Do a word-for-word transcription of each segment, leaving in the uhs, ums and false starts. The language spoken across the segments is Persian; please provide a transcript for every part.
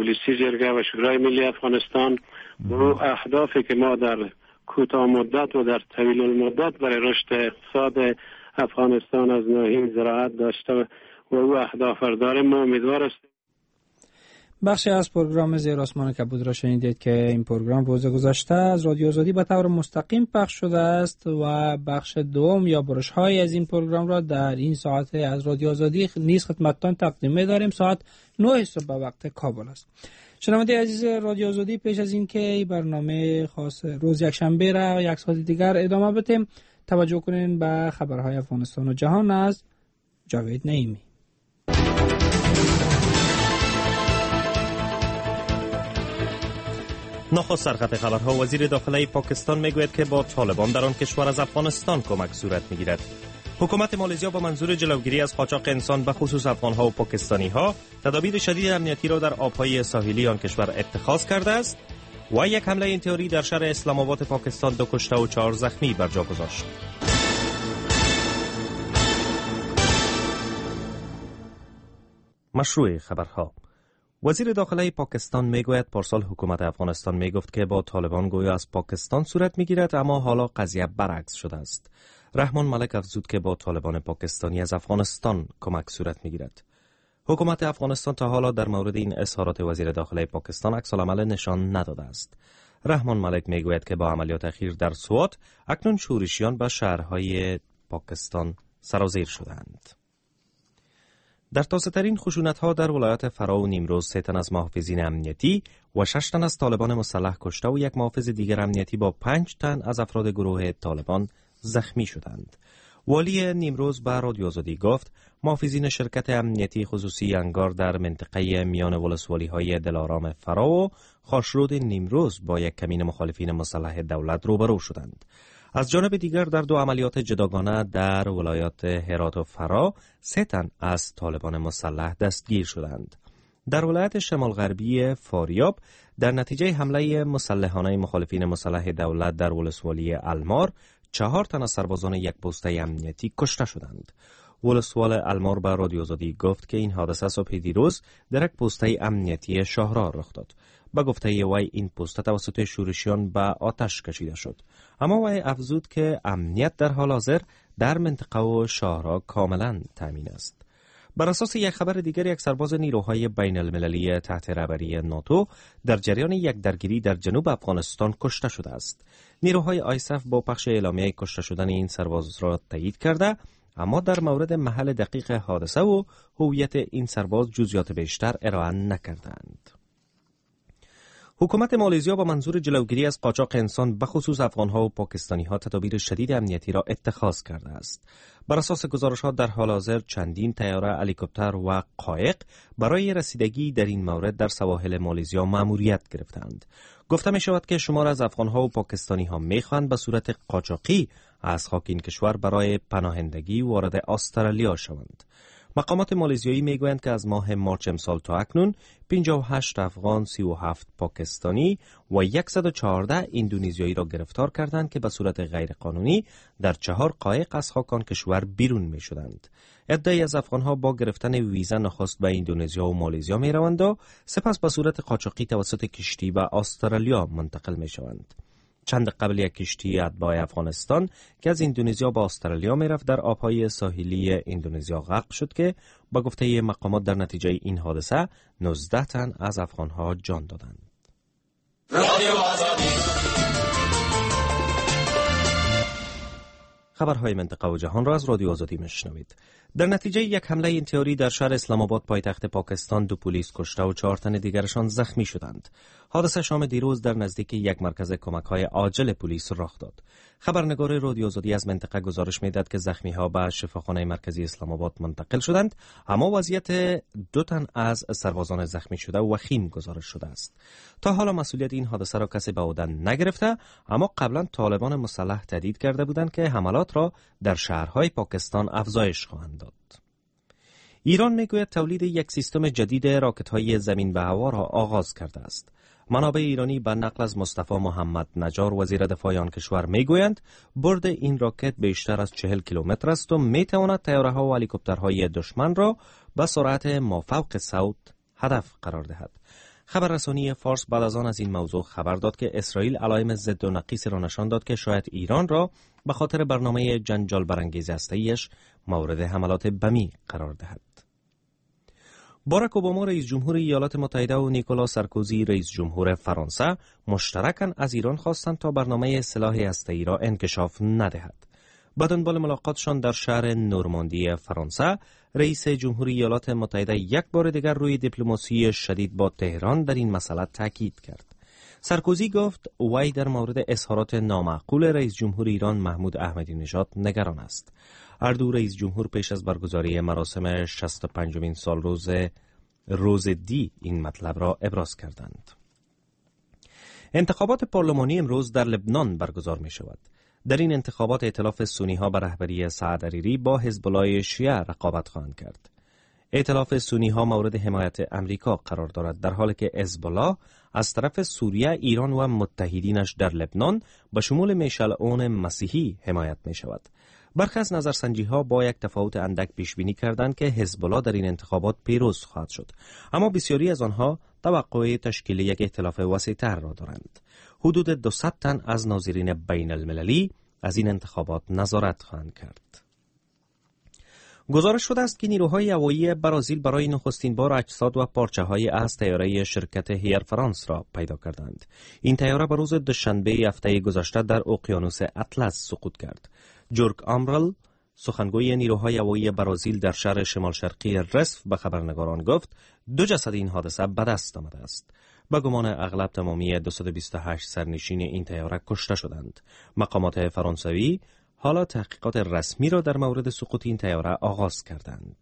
پلیسی جرگه و شورای ملی افغانستان و اهدافی که ما در کوتاه مدت و در طویل المدت برای رشد اقتصاد افغانستان از ناحیه زراعت داشته و او اهداف را داریم. ما امیدوار هستیم. بخشی از پروگرام زیر آسمان کبود را شنیدید که این پروگرام روز گذشته از رادیو آزادی به طور مستقیم پخش شده است و بخش دوم یا برش‌های از این پروگرام را در این ساعت از رادیو آزادی نیز خدمتتان تقدیم می‌داریم. ساعت نه صبح به وقت کابل است. شنونده عزیز رادیو آزادی، پیش از این که برنامه خاص روز یکشنبه را یک ساعت دیگر ادامه بدیم، توجه کنین به خبرهای افغانستان و جهان از جاوید نعیمی. نخست سرخط خبرها. وزیر داخلی پاکستان میگوید که با طالبان در آن کشور از افغانستان کمک صورت میگیرد. حکومت مالزیا با منظور جلوگیری از قاچاق انسان به خصوص افغانها و پاکستانیها تدابیر شدید امنیتی را در آبهای ساحلی آن کشور اتخاذ کرده است و یک حمله انتحاری در شهر اسلام آباد پاکستان دو کشته و چهار زخمی بر جا گذاشت. مشروع خبرها. وزیر داخلی پاکستان میگوید پارسال حکومت افغانستان میگفت که با طالبان گویا از پاکستان صورت میگیرد، اما حالا قضیه برعکس شده است. رحمان ملک افزود که با طالبان پاکستانی از افغانستان کمک صورت میگیرد. حکومت افغانستان تا حالا در مورد این اظهارات وزیر داخلی پاکستان عکس‌العمل نشان نداده است. رحمان ملک میگوید که با عملیات اخیر در سوات اکنون شورشیان به شهرهای پاکستان سرازیر شدند. در تازه‌ترین خشونت‌ها در ولایت فرا و نیمروز سه تن از محافظین امنیتی و شش تن از طالبان مسلح کشته و یک محافظ دیگر امنیتی با پنج تن از افراد گروه طالبان زخمی شدند. والی نیمروز به رادیو آزادی گفت محافظین شرکت امنیتی خصوصی انگار در منطقه میان ولسوالی‌های دلارام فرا و خاشرود نیمروز با یک کمین مخالفین مسلح دولت روبرو شدند. از جانب دیگر در دو عملیات جداگانه در ولایات هرات و فرا سه تن از طالبان مسلح دستگیر شدند. در ولایت شمال غربی فاریاب در نتیجه حمله مسلحانه مخالفین مسلح دولت در ولسوالی المار چهار تن از سربازان یک پسته امنیتی کشته شدند. ولسوال المار به رادیو آزادی گفت که این حادثه صبح دیروز در یک پسته امنیتی شاهراه رخ داد. با گفته وی این پسته توسط شورشیان به آتش کشیده شد، اما وی افزود که امنیت در حال حاضر در منطقه و شاهراه کاملا تامین است. بر اساس یک خبر دیگر، یک سرباز نیروهای بین المللی تحت رهبری ناتو در جریان یک درگیری در جنوب افغانستان کشته شده است. نیروهای آیسف با پخش اعلامیه کشته شدن این سرباز را تایید کرده، اما در مورد محل دقیق حادثه و هویت این سرباز جزئیات بیشتر ارائه نکردند. حکومت مالزیا با منظور جلوگیری از قاچاق انسان به خصوص افغانها و پاکستانیها تدابیر شدید امنیتی را اتخاذ کرده است. بر اساس گزارش‌ها در حال حاضر چندین طیاره، هلیکوپتر و قایق برای رسیدگی در این مورد در سواحل مالزیا مأموریت گرفتند. گفته می شود که شمار از افغانها و پاکستانیها می‌خواهند به صورت قاچاقی از خاک این کشور برای پناهندگی وارد استرالیا شوند. مقامات مالزیایی میگویند که از ماه مارچ امسال تا اکنون پنجاه و هشت افغان، سی و هفت پاکستانی و صد و چهارده اندونزیایی را گرفتار کردند که به صورت غیرقانونی در چهار قایق از خاک آن کشور بیرون می شدند. عده‌ای از افغانها با گرفتن ویزا نخست به اندونزیا و مالزیا می روند و سپس به صورت قاچاقی توسط کشتی به استرالیا منتقل می شوند. چند قبل یک کشتی اتباع افغانستان که از اندونزیا به استرالیا می رفت در آبهای ساحلی اندونزیا غرق شد که با گفته مقامات در نتیجه این حادثه نوزده تن از افغانها جان دادند. خبرهای منطقه و جهان را از رادیو آزادی میشنوید. در نتیجه یک حمله انتحاری در شهر اسلام آباد پایتخت پاکستان دو پلیس کشته و چهار تن دیگرشان زخمی شدند. حادثه شام دیروز در نزدیک یک مرکز کمک‌های عاجل پلیس رخ داد. خبرنگار رادیو آزادی از منطقه گزارش می‌دهد که زخمی‌ها به شفاخانه مرکزی اسلام آباد منتقل شدند، اما وضعیت دو تن از سربازان زخمی شده وخیم گزارش شده است. تا حالا مسئولیت این حادثه را کسی به عهده نگرفته، اما قبلا طالبان مسلح تهدید کرده بودند که حملات را در شهرهای پاکستان افزایش خواهند داد. ایران میگوید تولید یک سیستم جدید راکت‌های زمین به هوا را آغاز کرده است. منابع ایرانی به نقل از مصطفی محمد نجار وزیر دفاع آن کشور میگویند برد این راکت بیشتر از چهل کیلومتر است و میتواند طیاره‌ها و هلیکوپترهای دشمن را به سرعت مافوق صوت هدف قرار دهد. خبررسانی فارس بعد از آن از این موضوع خبر داد که اسرائیل علائم ضد و نقیص را نشان داد که شاید ایران را به خاطر برنامه جنجال برانگیز هسته‌ایش مورد حملات بمی قرار دهد. باراک اوباما رئیس جمهور ایالات متحده و نیکولا سارکوزی رئیس جمهور فرانسه مشترکاً از ایران خواستند تا برنامه سلاح هسته‌ای را انکشاف ندهد. به دنبال ملاقاتشان در شهر نورماندی فرانسه، رئیس جمهور ایالات متحده یک بار دیگر روی دیپلماسی شدید با تهران در این مسئله تاکید کرد. سارکوزی گفت وی در مورد اظهارات نامعقول رئیس جمهور ایران محمود احمدی نژاد نگران است. هر دو رئیس جمهور پیش از برگزاری مراسم شصت و پنجمین سال روز روز دی این مطلب را ابراز کردند. انتخابات پارلمانی امروز در لبنان برگزار می شود. در این انتخابات ائتلاف سنی ها به رهبری سعد عریری با حزب الله شیعه رقابت خواهند کرد. ائتلاف سنی ها مورد حمایت امریکا قرار دارد، در حالی که حزب الله از طرف سوریه، ایران و متحدینش در لبنان به شمول میشل اون مسیحی حمایت می شود. برخی از نظرسنجی ها با یک تفاوت اندک پیش بینی کردند که حزب الله در این انتخابات پیروز خواهد شد، اما بسیاری از آنها توقع تشکیل یک ائتلاف وسیع‌تر را دارند. حدود دویست تن از ناظرین بین المللی از این انتخابات نظارت خواهند کرد. گزارش شده است که نیروهای هوایی برزیل برای نخستین بار اجساد و پارچه‌های از طیاره شرکت ایر فرانس را پیدا کردند. این طیاره به روز دوشنبه هفته گذشته در اقیانوس اطلس سقوط کرد. جورگ آمرل، سخنگوی نیروهای هوایی برزیل در شهر شمال شرقی رسف به خبرنگاران گفت دو جسد این حادثه به دست آمده است. به گمان اغلب تمامی دویست و بیست و هشت سرنشین این طیاره کشته شدند. مقامات فرانسوی حالا تحقیقات رسمی را در مورد سقوط این طیاره آغاز کردند.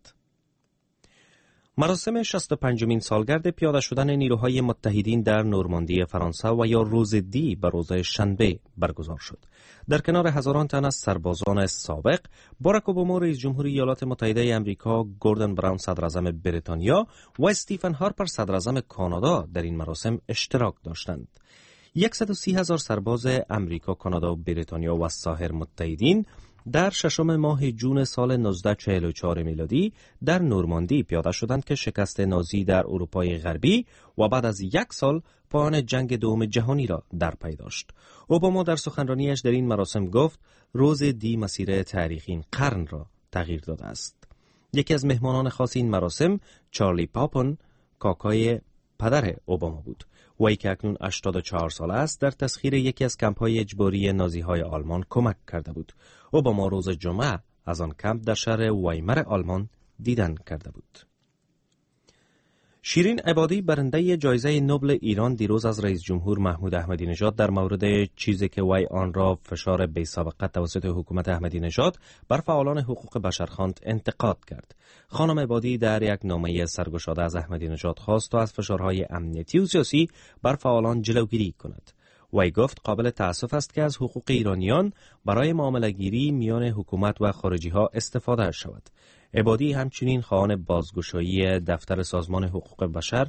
مراسم شصت و پنجمین سالگرد پیاده شدن نیروهای متحدین در نورماندی فرانسه و یا روز دی به روز شنبه برگزار شد. در کنار هزاران تن از سربازان سابق، باراک اوباما رئیس جمهور ایالات متحده آمریکا، گوردن براون صدر اعظم بریتانیا و استیفن هارپر صدر اعظم کانادا در این مراسم اشتراک داشتند. صد و سی هزار سرباز امریکا، کانادا و بریتانیا و سایر متحدین در ششم ماه جون سال هزار و نهصد و چهل و چهار میلادی در نورماندی پیاده شدند که شکست نازی در اروپای غربی و بعد از یک سال پایان جنگ دوم جهانی را در پی داشت. اوباما در سخنرانیش در این مراسم گفت روز دی مسیر تاریخی این قرن را تغییر داده است. یکی از مهمانان خاص این مراسم چارلی پاپن، کاکای پدر اوباما بود. وی که اکنون هشتاد و چهار ساله است در تسخیر یکی از کمپ‌های اجباری نازی‌های آلمان کمک کرده بود. اوباما روز جمعه از آن کمپ در شهر وایمر آلمان دیدن کرده بود. شیرین عبادی، برنده جایزه نوبل ایران، دیروز از رئیس جمهور محمود احمدی نژاد در مورد چیزی که وی آن را فشار بی سابقه توسط حکومت احمدی نژاد بر فعالان حقوق بشر خواند انتقاد کرد. خانم عبادی در یک نامه سرگشاده از احمدی نژاد خواست تا از فشارهای امنیتی و سیاسی بر فعالان جلوگیری کند. وی گفت قابل تأسف است که از حقوق ایرانیان برای معامله‌گیری میان حکومت و خارجی ها استفاده شود. عبادی همچنین خواهان بازگشایی دفتر سازمان حقوق بشر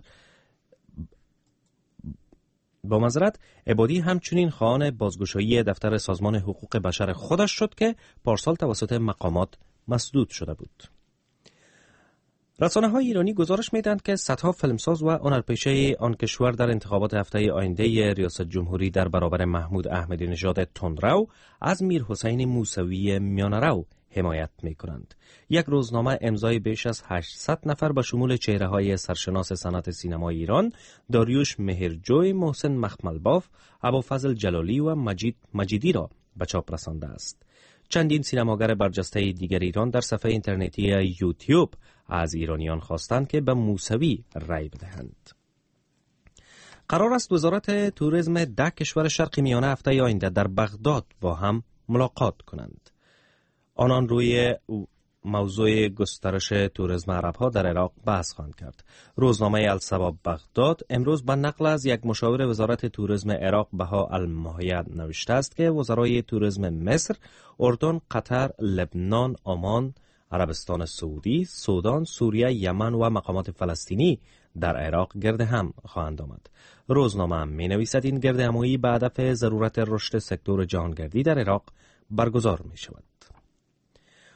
با معذرت عبادی همچنین خواهان بازگشایی دفتر سازمان حقوق بشر خودش شد که پارسال توسط مقامات مسدود شده بود. رسانه‌های ایرانی گزارش می‌دهند که صدها فیلمساز و هنرپیشه آن کشور در انتخابات هفته آینده ریاست جمهوری در برابر محمود احمدی نژاد تندرو از میر حسین موسوی میانه‌رو حمایت می‌کنند. یک روزنامه امضای بیش از هشتصد نفر به شمول چهره‌های سرشناس صنعت سینمای ایران، داریوش مهرجوی، محسن مخملباف، ابوالفضل جلالی و مجید مجیدی را به چاپ رسانده است. چندین سینماگر برجسته دیگر ایران در صفحه اینترنتی یوتیوب از ایرانیان خواستند که به موسوی رأی بدهند. قرار است وزارت توریسم ده کشور شرق میانه هفته آینده در بغداد با هم ملاقات کنند. آنان روی موضوع گسترش توریسم عرب‌ها در عراق بحث خواهند کرد. روزنامه السباب بغداد امروز به نقل از یک مشاور وزارت توریسم عراق بها المحید نوشته است که وزرای توریسم مصر، اردن، قطر، لبنان، عمان، عربستان سعودی، سودان، سوریه، یمن و مقامات فلسطینی در عراق گرد هم خواهند آمد. روزنامه هم می نویسد این گرد همایی به هدف ضرورت رشد سکتور جهانگردی در عراق برگزار می شود.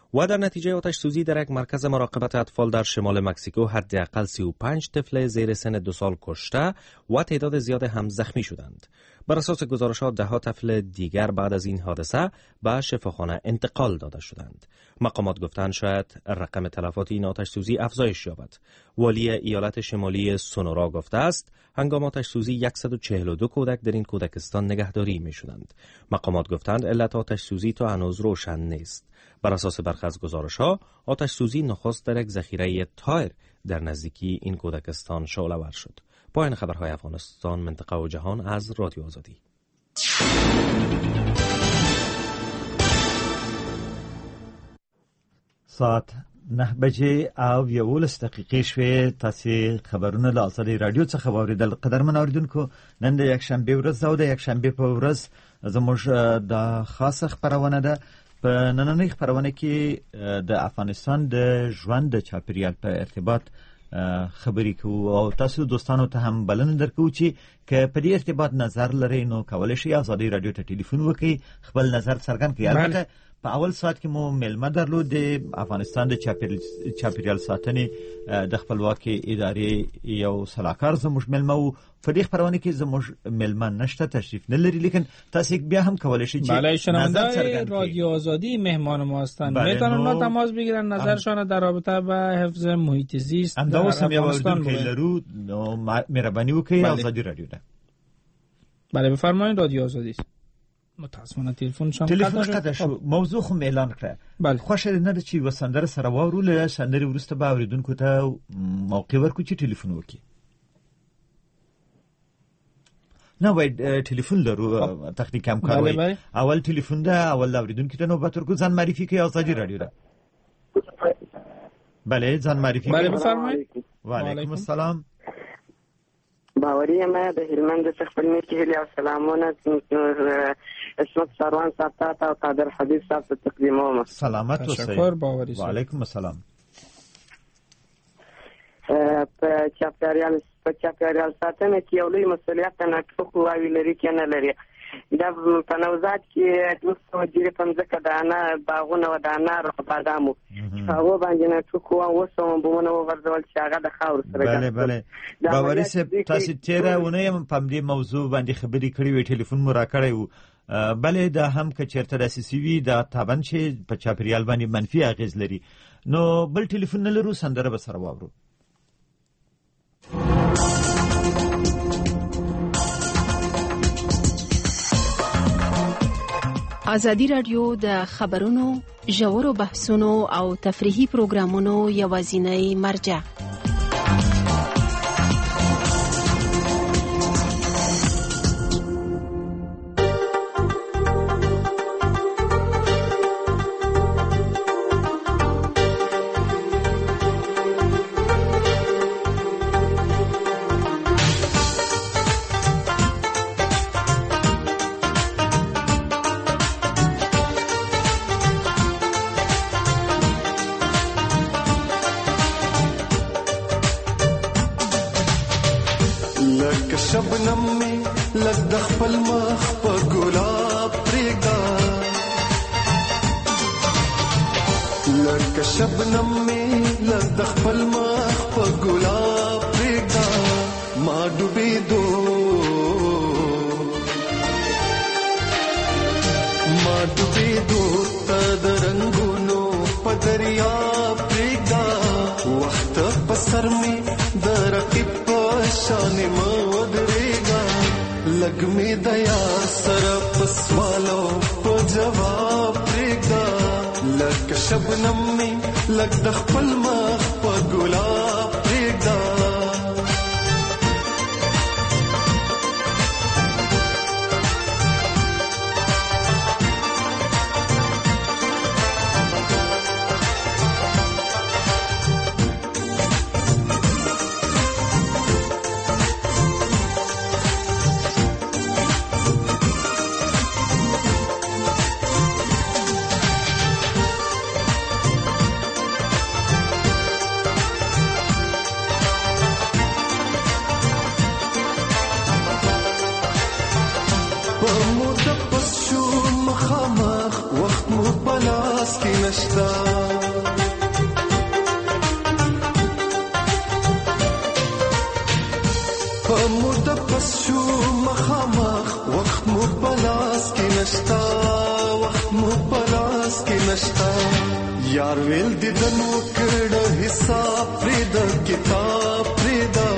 و در نتیجه آتش سوزی در یک مرکز مراقبت اطفال در شمال مکزیکو حداقل سی و پنج طفل زیر سن دو سال کشته و تعداد زیاد هم زخمی شدند. بر اساس گزارشات ده ها طفل دیگر بعد از این حادثه به شفاخانه انتقال داده شدند. مقامات گفتند شاید رقم تلفات این آتش سوزی افزایش یابد. والی ایالت شمالی سونورا گفته است هنگام آتش سوزی صد و چهل و دو کودک در این کودکستان نگهداری می شدند. مقامات گفتند علت آتش سوزی تا هنوز روشن نیست. بر اساس برخی از گزارش‌ها آتش سوزی نخست در یک ذخیره تایر در نزدیکی این کودکستان شعله‌ور شد. پایان خبرهای افغانستان، منطقه و جهان از رادیو آزادی. ساعت نه بجې او یولس دقیقې شوې. تاسې خبرونه له آزادۍ راډیو څخه واورېدل. قدرمن اورېدونکو، نن د یکشنبې ورځ او د یکشنبې په ورځ زموږ د خاصه خپرونه ده. په نننۍ خپرونه کې د افغانستان د ژوند د چاپیریال په ارتباط خبرې کوو او تاسو دوستانو ته هم بلنه درکوو چې که په دې ارتباط نظر لرئ نو کولی شئ آزادۍ راډیو ته ټلیفون وکړئ، خپل نظر څرګند کړئ. البته په اول ساعت کې مو میلمه درلود د افغانستان د چاپیریال ساتنې د خپلواکۍ ادارې یو سلاکار زموږ میلمه و. په دې خپرونه کې زموږ میلمه نشته، تشریف نه لري، لیکن تاسو بیا هم کولی شئ چې بله شنونده رادیو آزادی مهمان ما هستند. میتونن اونا تماس بگیرن نظرشان در رابطه با حفظ محیط زیست در افغانستان بگن. لرو مهربانی وکړئ. آزادی رادیو ده. بله بفرمایید. رادیو آزادی است. متاسفانه تلفنشان قطع شو. موضوع خو اعلان کړه. بله خوښه نه ده چې وسندره سره واورو. له سندرې وروسته به اوریدونکو ته موقع ورکړو چې ټلیفون وکړي. نه وای ټلیفون لرو، تخنیک هم کاروي. اول ټلیفون ده، اول اوریدونکو ته نوبت ورکړو. ځان معرفي کړئ. آزادی رادیو ده. بله ځان معرفي کړئ. بله بفرمایید. وعلیکم السلام. باوري یم د هلمند څخه خپل نیک هیلې او سلامونه اسمت سروان صاحب ته او قادر حبیب صاحب ته تقدیموم. سلامت اوسئ. تشکر باوري. وعلیکم السلام. په چاپیریال په چاپیریال ساتنه کې یو لوی مسؤلیت نه ټوک واوی لري کې نه لري. دا په نوزاد کې دوه سوه جری پنځه دانه باغونه و دانه او بادامو هغه باندې نه ټوک و وسوم بمونه ورزول چې هغه د خاور سره. بله بله باوري سه تاسو تیرونه یم په دې موضوع باندې خبرې کړې وي، ټلیفون مو را کړی و. بله دا هم که چیرته داسې سوي دا طبعا چې په چاپیریال باندې منفي اغیز لري. نو بل ټلیفون نه لرو، سندره به سره واورو. ازادي راډیو د خبرونو ژورو بحثونو او تفریحي پروګرامونو یوازینی مرجع. शबनम में लग दखपल मख पर गुलाब प्रेगा लग शबनम में लग दखपल मख पर गुलाब प्रेगा माँ डूबे दो माँ डूबे दो तदरंगुनो पदरिया प्रेगा वक्त पसर में दरकिब शान मदरेगा लग में दया सरप सवालों को जवाब देगा लग शबनम में लग दखपल मख पर गुलाब देगा وقت مو بلاس کی نشتا د پس شو مخامخ وخت مو پلاس کې نشتا وخت مو پلاس کې نشتا یار ویل دي دنو کړه حساب پرې د کتاب پرې دا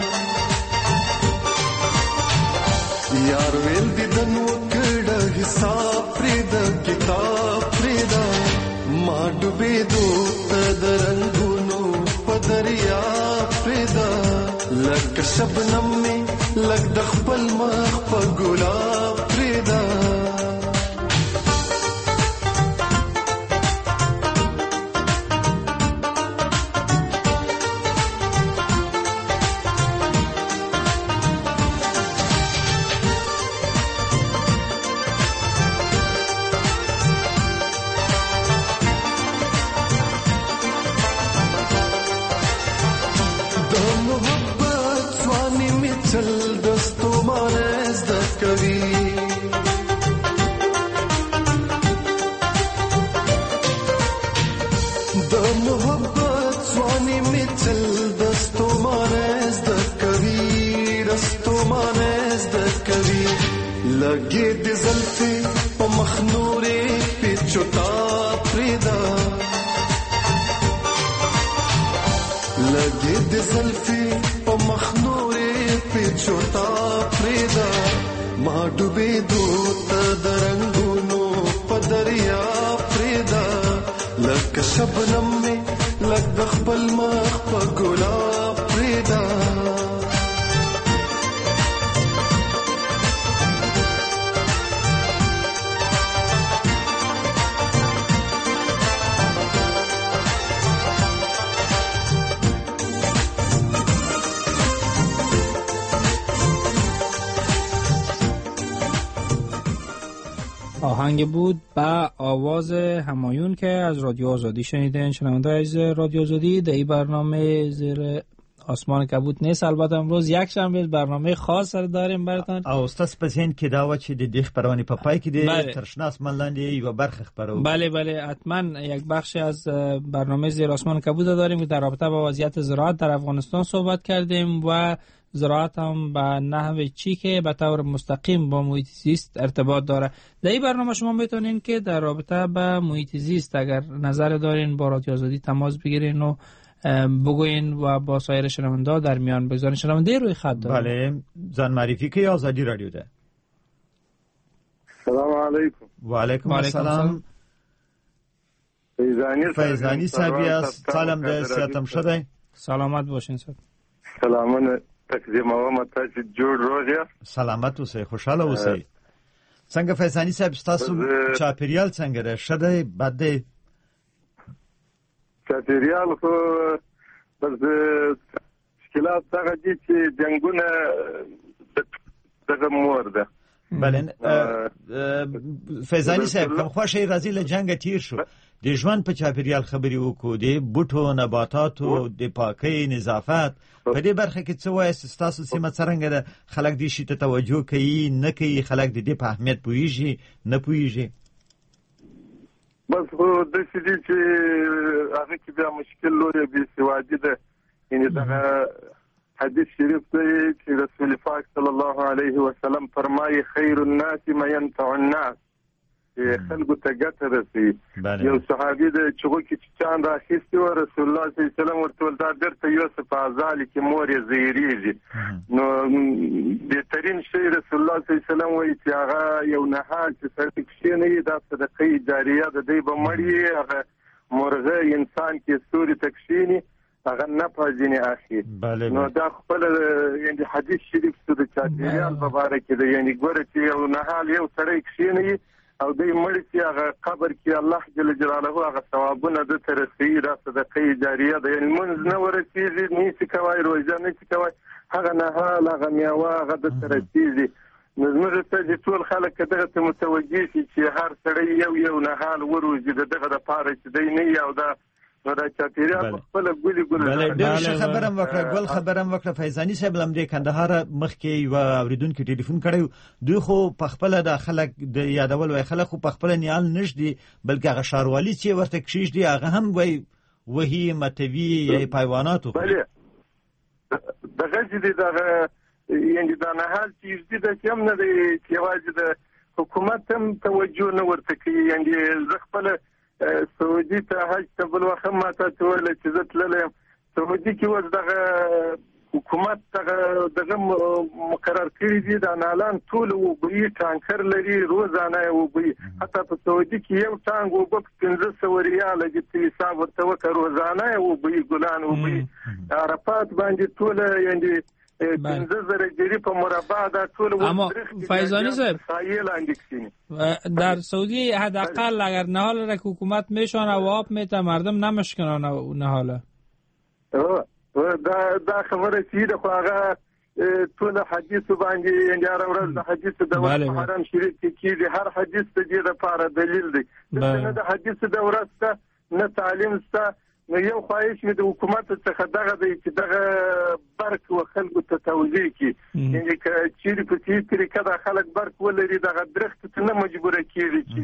یار ویل دي دنو کړه حساب پرې د کتاب پرې دا ما ډوبې دوه د رنگونو په دریا پرې دا لکه شبنم می لګ د خپل مخ په ګلاب پرې دا لګې د زلفې په مخنورې پیچوتا پرېدا لګې د زلفې په مخنورې پیچوتا پرېدا ما ډوبې دوت د رنگونو په دریا پرېدا لکه شبنم می لګ د خپل مخ په ګلاب پرېدا آهنگ بود با آواز همایون که از رادیو آزادی شنیدین. شنونده از رادیو آزادی در این برنامه زیر آسمان کبوت نیست. البته امروز یک شنبه برنامه خاص سر داریم براتون. او استاد پسین که داوا چې د دې خبرونه په پای کې د ترشناس ملنډي یو برخه خبرو. بله بله حتما یک بخشی از برنامه زیر آسمان کبوت داریم که در رابطه با وضعیت زراعت در افغانستان صحبت کردیم و زراعت هم به نحو چی که به طور مستقیم با محیط زیست ارتباط داره. در این برنامه شما میتونین که در رابطه با محیط زیست اگر نظر دارین با رادیو آزادی تماس بگیرین و بگوین و با سایر شنونده در میان بگذارین. شنونده روی خط داریم. بله زن معرفی که آزادی رادیو ده. سلام علیکم. و علیکم السلام. فیضانی فیضانی صاحبی است. سلام ده سیاتم شده. سلامت باشین صاحب. سلامونه تقدیم اوامه تاسو جوړ روغ. سلامت اوسئ، خوشاله اوسئ. څنګه فیضانی صاحب تاسو چاپیریال څنګه ده؟ ښه دی بد دی؟ چاپیریال خو بس مشکلات هغه دي چې جنګونه دغه مور ده. بله فیضانی صاحب کوم خوښه راځي له جنګ تیر شو د ژوند په چاپیریال خبرې وکړو، د بوټو نباتاتو د پاکۍ نظافت په دې برخه کې څه وایي؟ ستاسو سیمه څرنګه ده؟ خلک دې شي ته توجه کوي نه کوي؟ خلک د دې په اهمیت پوهیږي نه پوهیږي؟ بس خو داسې دي چې هغه کې بیا مشکل لوی بېسوادي ده. یعنې دغه حدیث شریف دی چې رسول پاک صلی الله علیه وسلم فرمایي خیر الناس من ينفع الناس، خلکو ته ګټه رسوي. یو صحابي د چغو کې چې چاند راخیستي و، رسول الله صلی الله علیه وسلم ورته ویل دا بېرته یوسه په ازالې کې مور یې زهیرېږي. نو بهترین شی رسول الله صلی الله علیه وسلم وایي چې هغه یو نهال چې سړی کښېنوي دا صدقه جاریه ده، دی به مړ وي، هغه مرغه انسان کې ستوري ته کښېني هغه نفع ځینې اخلي. نو دا خپله یعنې حدیث شریف څه د چاپېریال په باره کې ده. یعنې ګوره چې یو نهال یو سړی کښېنوي او دی مړ شي، هغه قبر کې الله جل جلاله هغه ثوابونه ده ته رسوي، دا صدقه جاریه ده. یعنې لمونځ نه ورسېږي، نیسي کوی، روژه نه سي کوی، هغه نهال هغه میوه هغه ده ته رسېږي. نو زموږ ته چې ټول خلک که دغه ته متوجه شي چې هر سړی یو یو نهال وروځي د دغه دپاره چې دی نه وي او دا نو دا چاپېریال په خپله ګلې ګلې. ډېره ښه خبره هم وکړه، ګل خبره هم وکړه. فیضاني صاحب له همدې کندهاره مخکې یوه اورېدونکي ټلیفون کړی و، دوی خو په خپله دا خلک د یادول وایي خلک خو په خپله نیال نږدي، بلکې هغه ښاروالي چې ورته کښېږدي هغه هم وایي وهي متوي یا حیواناتو. بلې دغه چې دی دغه یعنی دا نه حال چې دې د کوم نه دی چې یوازې د حکومت هم توجه نه ورته کوي. یعنی زه خپل سعودي ته حج ته بل وخت ما ته ویل چې زه تللی یم سعودي کې اوس دغه حکومت دغه مقرر کړي دي د نالان ټول اوبه ټانکر لري روزانه اوبه حتی په سعودي کې یو ټانک اوبه پنځه سوه ریاله دي چې حساب ورته وکړه روزانه اوبه ګلان اوبه عرفات باندې ټول یعنی پنځه زره جری په مربع دا ټول اما فیضانی صاحب در سعودی حداقل اگر نهال را حکومت میشونه و آب میته مردم نمشکنه نهاله دا دا خبره چې د خو هغه ټول حدیث باندې یعنی هر ورځ د حدیث د حرم شریف کې کېږي هر حدیث د دې لپاره دلیل دی نه د حدیث د ورسته نه تعلیم سته نو یو خواهش مې د حکومت څخه دغه دی چې دغه برق و خلکو ته توزیع کړي یعنی که چیرې په دې طریقه د خلک برق ولري دغه درخت ته نه مجبوره کېږي چې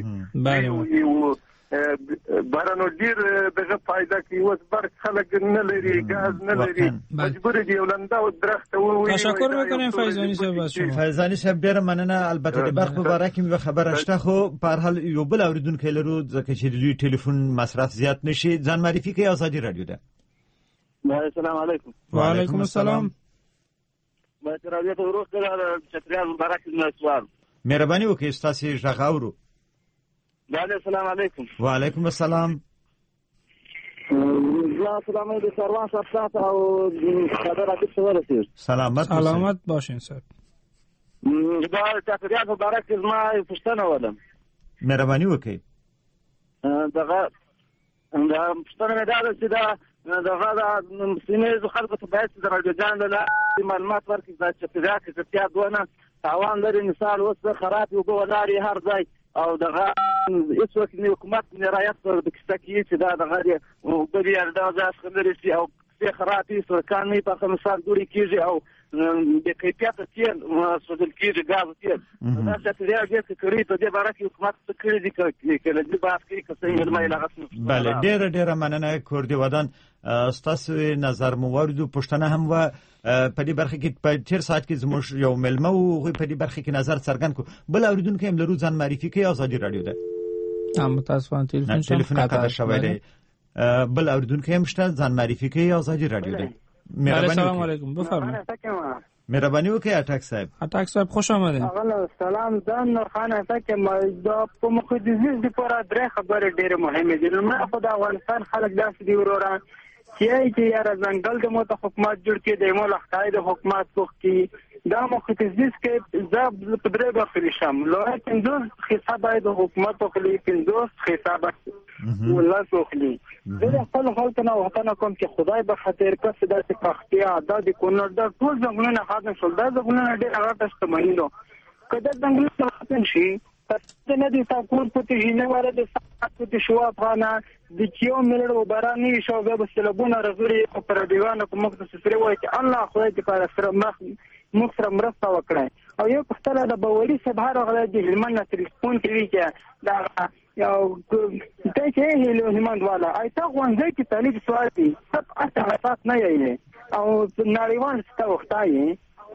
بارانو ډیر دغه فائدہ کوي اوس برق خلک نه لري غاز نه لري مجبور دي ولنده او درخت وي. تشکر میکنیم فیضانی صاحب از شما. فیضانی صاحب ډیر مننه. البته د برق په اړه کې خبره شته خو په هر حال یو بل اوریدونکو لرو ځکه چې د دوی ټلیفون مصرف زیات نشي. ځان معرفي کوي آزادي رادیو ده. السلام علیکم. وعلیکم السلام. ما رادیو ته ورسره چتریال مبارک نسوار. مهرباني وکړئ تاسو ژغاورو. السلام علیکم. وعلیکم السلام. سلام علیکم سروان صاحب او خبر راځي ورسېږي. سلامت سلامت باشین صاحب. دا تقریبا مبارک زما پښتنه ولم. مهرباني وکړئ. دغه دا پښتنه مې دا چې دا دغه د سیمې خلکو ته باید د راډیوګان له معلومات ورکړي چې پیدا کې چې دوه تاوان لري مثال اوس خراب یو ګولاري هر ځای او دغه هیڅ وخت نه حکومت نه رعایت د کیسه کې چې دا دغه د بیا د ځاس خبرې سي او څه خرابې سرکان نه په مثال جوړی کیږي او د کیفیت تل مسودل کیږي غاز تل دا چې دا چې کوي په دې باره کې حکومت څه کوي چې کله دې باس کې کسې مې لا غسن. بله ډېر ډېر مننه کوردی ودان. ستاسو نظر مو واردو پښتنه هم و په دې برخه کې په تیر ساعت کې زموږ یو ملمه او په دې برخه کې نظر څرګند کو. بل اوریدونکو هم لرو ځان معرفي کوي آزادي رادیو ده. هم متاسفانه تلفن تلفن قطع شوی دی. بل اوریدونکو هم شته ځان معرفي کوي آزادي رادیو ده. السلام علیکم بفرمایید. مهرباني وکړئ اټک صاحب. اټک صاحب خوش آمدید. سلام ځان خان افکه ما د په مخدزیز د پورا درې خبره ډیره مهمه دي. نو خو د افغانستان خلک داسې دی وروران چې چې یاره ځنګل د مو ته حکومت جوړ کې د مو لختای د حکومت پوخ کې دا مخدزیز کې زاب په درې برخې شم لوه پنځوس حساب د حکومت خو لې پنځوس حساب ولا سوخلی دا خپل خلک نه وطن کوم چې خدای به خاطر کس داسې پختیا دا د کونړ د ټول ځنګلونه ختم شول دا ځنګلونه ډېر هغه تشتمنی نو کله ځنګلونه ختم شي ته نه دي تاسو په تجینه وره د تاسو د شو افغانه د کیو ملړ وبرانی شو به سلبونه رغوري پر دیوانه کوم څه سره وایي چې الله خدای دې پر سره مخ مخ سره مرسته وکړي او یو پختله د بوالي سبهار غلا د هلمند تلیفون کوي چې دا یو ته چې هلمند والا ایته غونځي چې طالب سوال دي سب اساسات نه یې او نړیوال څه وختایي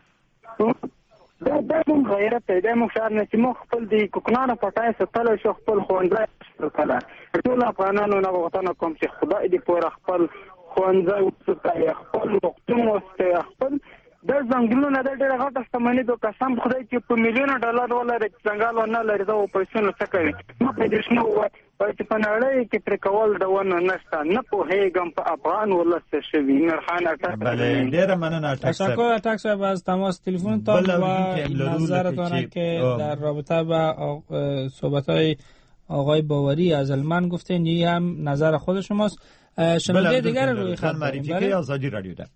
دا د موږ غیرت دی موږ شار نه چې موږ خپل د کوکنانو پټای ستل شو خپل خوندای کړه ټول افغانانو نه وطن کوم چې خدای دې پور خپل خوندای وسته خپل وختونه وسته خپل د ځنګلونو د ډېر غټه شتمنۍ د قسم خدای چې په میلیونه ډالر ولري څنګه ونه لري دا پیسې نه څه کوي نو په دې شنو وای چې په نړۍ کې پر کول د ونه نشته نه په هیګم په افغان ولسته شوی نورخانه بله ډېر مننه تشکر اټک صاحب از تماس تلفن تا و نظرتان که در رابطه با صحبت‌های آقای باوری از المان گفتین این هم نظر خود شماست. شنونده دیگر روی خط معرفی آزادی رادیو ده.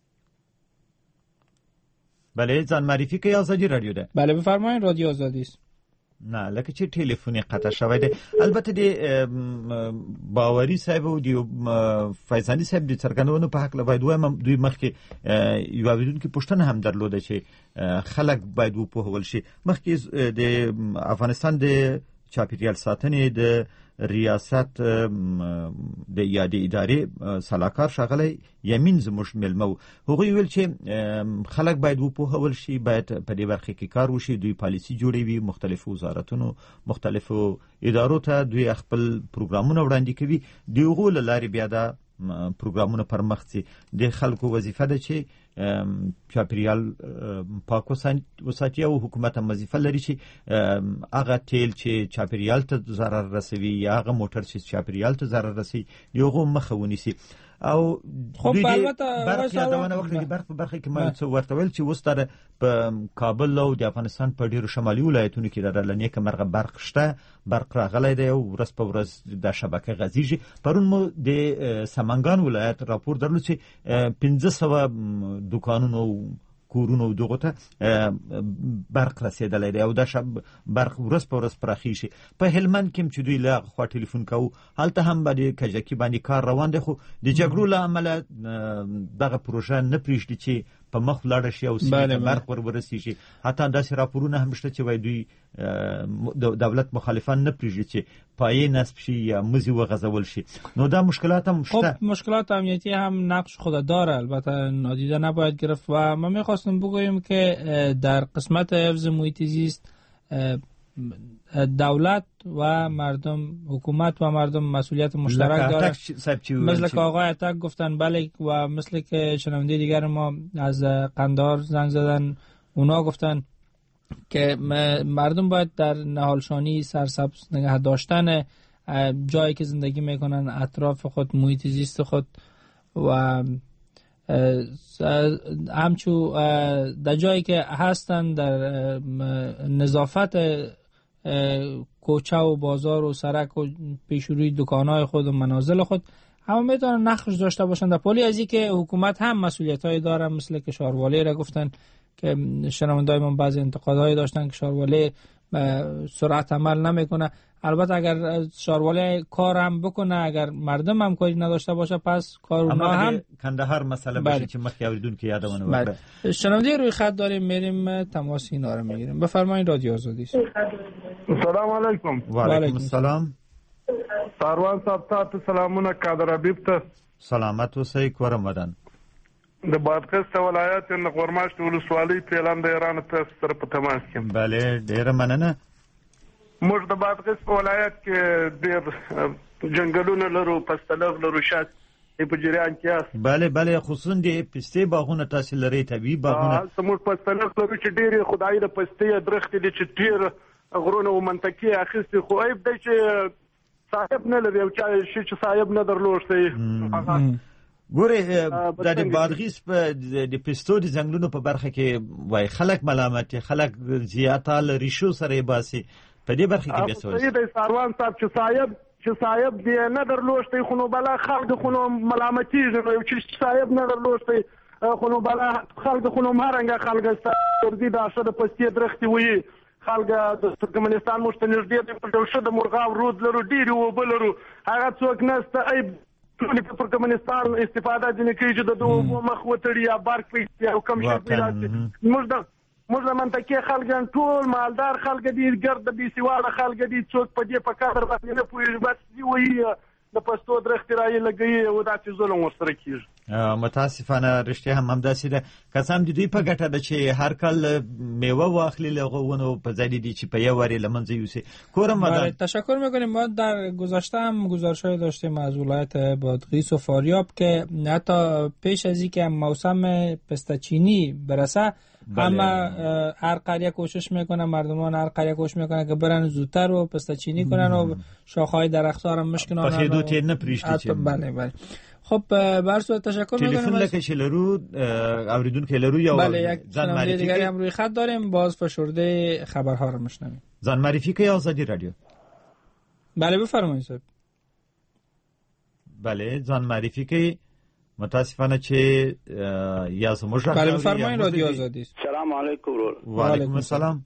بله ځان معرفی کوي آزادی رادیو ده. بله بفرمایید رادیو آزادی است. نه لکه چې ټلیفوني قطع شوی دی. البته د باوري صاحب او د فیضانی صاحب د څرګندونو په حق له باید وایم دوی مخکې یو اوریدونکو پوښتنه هم درلوده چې خلک باید وپوهول شي. مخکې د افغانستان د چاپیریال ساتنې د ریاست د یادې ادارې سلاکار ښاغلی یمین زموږ مېلمه. هغوی ویل چې خلک باید وپوهول شي، باید په دې برخه کې کار وشي. دوی پالیسي جوړوي، مختلفو وزارتونو مختلفو ادارو ته دوی خپل پروګرامونه وړاندې کوي. د هغو له لارې بیا دا پروګرامونه پر مخ ځي. د خلکو وظیفه ده چې چاپیریال پاک وساتي او حکومت هم وظیفه لري چې هغه تیل چې چاپیریال ته ضرر رسوي یا هغه موټر چې چاپیریال ته ضرر رسوي د هغو مخه ونیسي. او خب البته برخه یادونه وکړي برخه په برخه کې ما څه ورته ویل چې اوس در په کابل او د افغانستان په ډیرو شمالي ولایتونو کې د لنیکه مرغه برق شته، برق راغلی دی او ورځ په ورځ د شبکه غځیږي. پرون مو د سمنګان ولایت راپور درلود چې پنځه سوه دکانونو کورونو دغه ته برق رسیدلی دی او دا شب برق ورځ په ورځ پراخیږي. په هلمند کې چې دوی له خوا ټلیفون کوو هلته هم باندې کجکی باندې کار روان دی، خو د جګړو له امله دغه پروژه نه پرېږدي چې په مخ ولاړه شي او سیمې ته برق ور ورسیږي. حتی داسې راپورونه هم شته چې وایي دوی دولت مخالفان نه پرېږدي چې پایې نصب شي یا مزي وغځول شي. نو دا مشکلات هم شته. خب مشکلات امنیتی هم نقش خود داره، البته نادیده نباید گرفت. و ما میخواستم بگویم که در قسمت حفظ محیط زیست دولت و مردم، حکومت و مردم مسئولیت مشترک داره. مثل که آقای اتک گفتن بله، و مثل که شنونده دیگر ما از قندهار زنگ زدن اونا گفتن که مردم باید در نهالشانی سرسبز نگه داشتن جایی که زندگی میکنن، اطراف خود، محیط زیست خود و همچو در جایی که هستن در نظافت کوچه و بازار و سرک و پیشروی دکانهای خود و منازل خود همه میتونن نقش داشته باشن. در پالی از این که حکومت هم مسئولیت‌هایی داره، مثل که شاروالی را گفتن که شنوندای من بعضی انتقادهایی داشتن که شاروالی سرعت عمل نمیکنه. البته اگر شاروالی کار هم بکنه، اگر مردم هم کاری نداشته باشه، پس کار اونا هم کندهار مسئله باشه که مخکې اوریدون که یادمونه وکړه. شنونده روی خط داریم، میریم تماس اینا رو میگیریم. بفرمایید، رادیو آزادی. سلام علیکم. و علیکم السلام. ساروان صاحب تاسو سلامونه. قادر حبیب ته سلامت اوسئ. کور مدن د بادغیس ولایت نغورماشت ولسوالۍ پیلان د ایران ته سره په تماس کې. بله ډیره مننه. موږ د بادغیس په ولایت کې ډېر جنګلونه لرو، پستلغ لرو، شات په جریان کې است. بله بله خصوصا د پستې باغونه تاسو لري، طبیعي باغونه. موږ پستلغ لرو چې ډېرې خدای د پستې درختې دي چې ډېر غرونه او منطقې اخیستې، خو عیب دی چې صاحب نه لري او شي چې صاحب نه درلوشتی. ګورې د بادغیس په د پستو د ځنګلونو په برخه کې وای خلک ملامت، خلک زیاته لري شو سره باسي په دې برخه کې بیا سوال دی. ساروان صاحب چې صاحب چې صاحب دی نه درلوشتی، خو نو بلا خلک خو نو ملامتیږي، نو چې صاحب نه درلوشتی خو نو بلا خلک خو نو مهرنګه خلک ستوري د اشد پستې درختي وي. خلک د ترکمنستان مشته نږدې دی په ډول شد مرغاو رود لرو، ډېری وبه لرو، هغه څوک نسته. ای ټول په ترکمنستان استفاده ځنې کوي چې د دوه مخ وتړي یا برق پیږي او کم شي پیږي. موږ د موږ د منطقې خلک ټول مالدار خلک دي، ګرد بي سواله خلک دي، څوک په دې په کار باندې نه پوهېږي، بس دی وایي د پښتو درختې رایې لګوي او دا چې ظلم ورسره کېږي. متاسفانه رښتیا هم همداسې ده. قسم د دوی په ګټه ده چې هر کال میوه واخلي له غوونو په ځای دي چې په یو وری له منځه یوسي. کورم مدن تشکر میکنیم. ما در گذشته هم گزارش‌های داشتیم از ولایت بادغیس و فاریاب که حتی پیش از اینکه موسم پستچینی برسه اما هر قریه کوشش میکنه، مردمان هر قریه کوشش میکنه که برن زودتر و پستچینی کنن و شاخه‌های درخت‌ها رو مشکنن. په خېدو تیر نه پریشتي. بله بله. خب بر صورت تشکر میکنم. تلفن لکه چې لرو اوریدونکو لرو یا بله ځان معرفی دیگری هم روی خط داریم، باز فشرده خبرها رو میشنویم. ځان معرفی کوي آزادی رادیو. بله بفرمایید صاحب. بله ځان معرفی کوي. متاسفانه چې یا زموږ بله بفرمایید، رادیو آزادی. سلام علیکم. و علیکم السلام.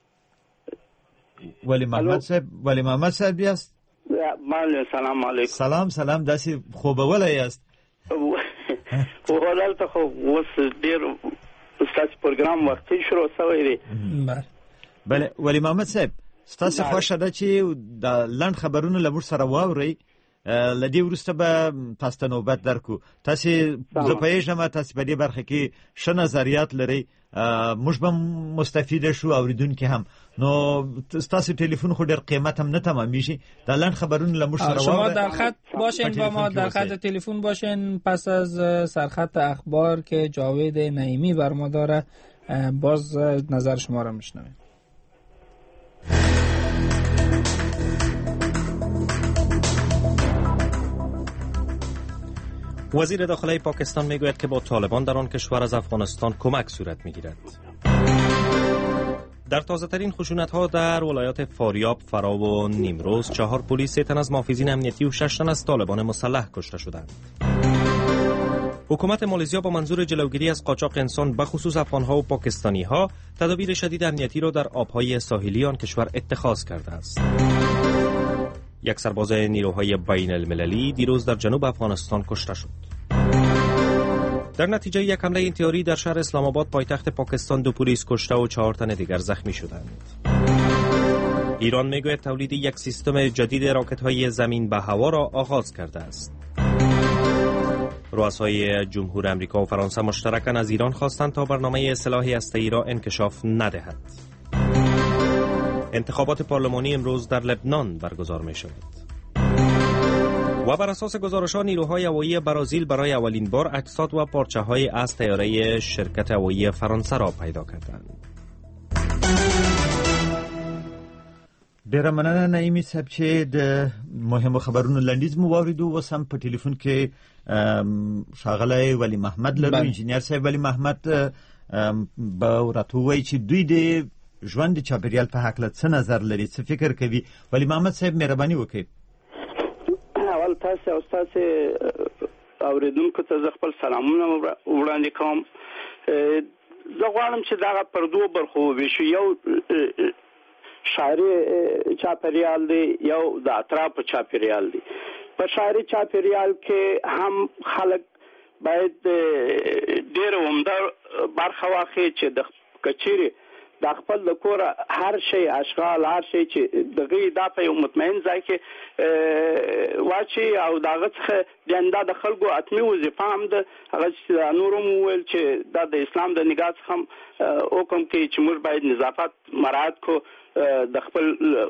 ولی محمد صاحب، ولی محمد صاحب یاست؟ بله سلام علیکم. سلام سلام. داسې خوبوله یاست؟ خو دلته خو اوس ډېر ستاسو پروګرام وختي شروع شوی دی. بله ولی محمد صاحب ستاسو خوښه ده چې د لنډ خبرونو له موږ سره واورئ، له دې وروسته به تاسو ته نوبت درکو. تاسو زه پوهېږم تاسو په دې برخه کې ښه نظریات لرئ، موږ به مستفیده شو، اوریدونکي هم. نو ستاسو ټلیفون خو ډېر قیمت هم نه تمامیږي، د لنډ خبرونو له موږ سره شما در خط باشین با ما در خط تلفن باشین. پس از سرخط اخبار که جاوید نعیمی بر ما داره باز نظر شما را میشنویم. وزیر داخله پاکستان میگوید که با طالبان در آن کشور از افغانستان کمک صورت میگیرد. در تازه ترین خشونت ها در ولایات فاریاب، فرا و نیمروز چهار پلیس، سه تن از محافظین امنیتی و شش تن از طالبان مسلح کشته شدند. حکومت مالزیا با منظور جلوگیری از قاچاق انسان به خصوص افغانها و پاکستانی ها تدابیر شدید امنیتی را در آبهای ساحلی آن کشور اتخاذ کرده است. یک سرباز نیروهای بین المللی دیروز در جنوب افغانستان کشته شد. در نتیجه یک حمله انتحاری در شهر اسلام آباد پایتخت پاکستان دو پلیس کشته و چهار تن دیگر زخمی شدند. ایران میگوید تولید یک سیستم جدید راکت‌های زمین به هوا را آغاز کرده است. رؤسای جمهور امریکا و فرانسه مشترکاً از ایران خواستند تا برنامه سلاح هسته‌ای را انکشاف ندهد. انتخابات پارلمانی امروز در لبنان برگزار می شود. و بر اساس گزارش‌ها نیروهای هوایی برازیل برای اولین بار اجساد و پارچه‌های از طیاره شرکت هوایی فرانسه را پیدا کردند. ډیره مننه نعیمي صاحب چې د مهمو خبرونو لنډیز مو واوریدو. اوس هم په ټلیفون کې ښاغلی ولی محمد لرو. انجینیر صاحب ولی محمد به ورته ووایي چې دوی د ژوند د چاپیریال په هکله څه نظر لري، څه فکر کوي. ولی محمد صاحب مهرباني وکړئ. اول تاسو او تاسو اوریدونکو ته زه خپل سلامونه وړاندې کوم. زه غواړم چې دا پر دوه برخو وویشو، یو شاعري چاپیریال دی، یو د اطراف چاپیریال دی. په شاعري چاپیریال کې هم خلک باید ډېر عمده برخه واخلي چې د کچېرې د خپل د کور هر شی اشغال هر شی چې دغه دا په یو مطمئن ځای کې واچي او دغه څخه د د خلکو اتمی وظیفه هم د هغه چې نورم ویل چې دا د اسلام د نگاه څخه حکم کوي چې موږ باید نظافت مراعات کو د خپل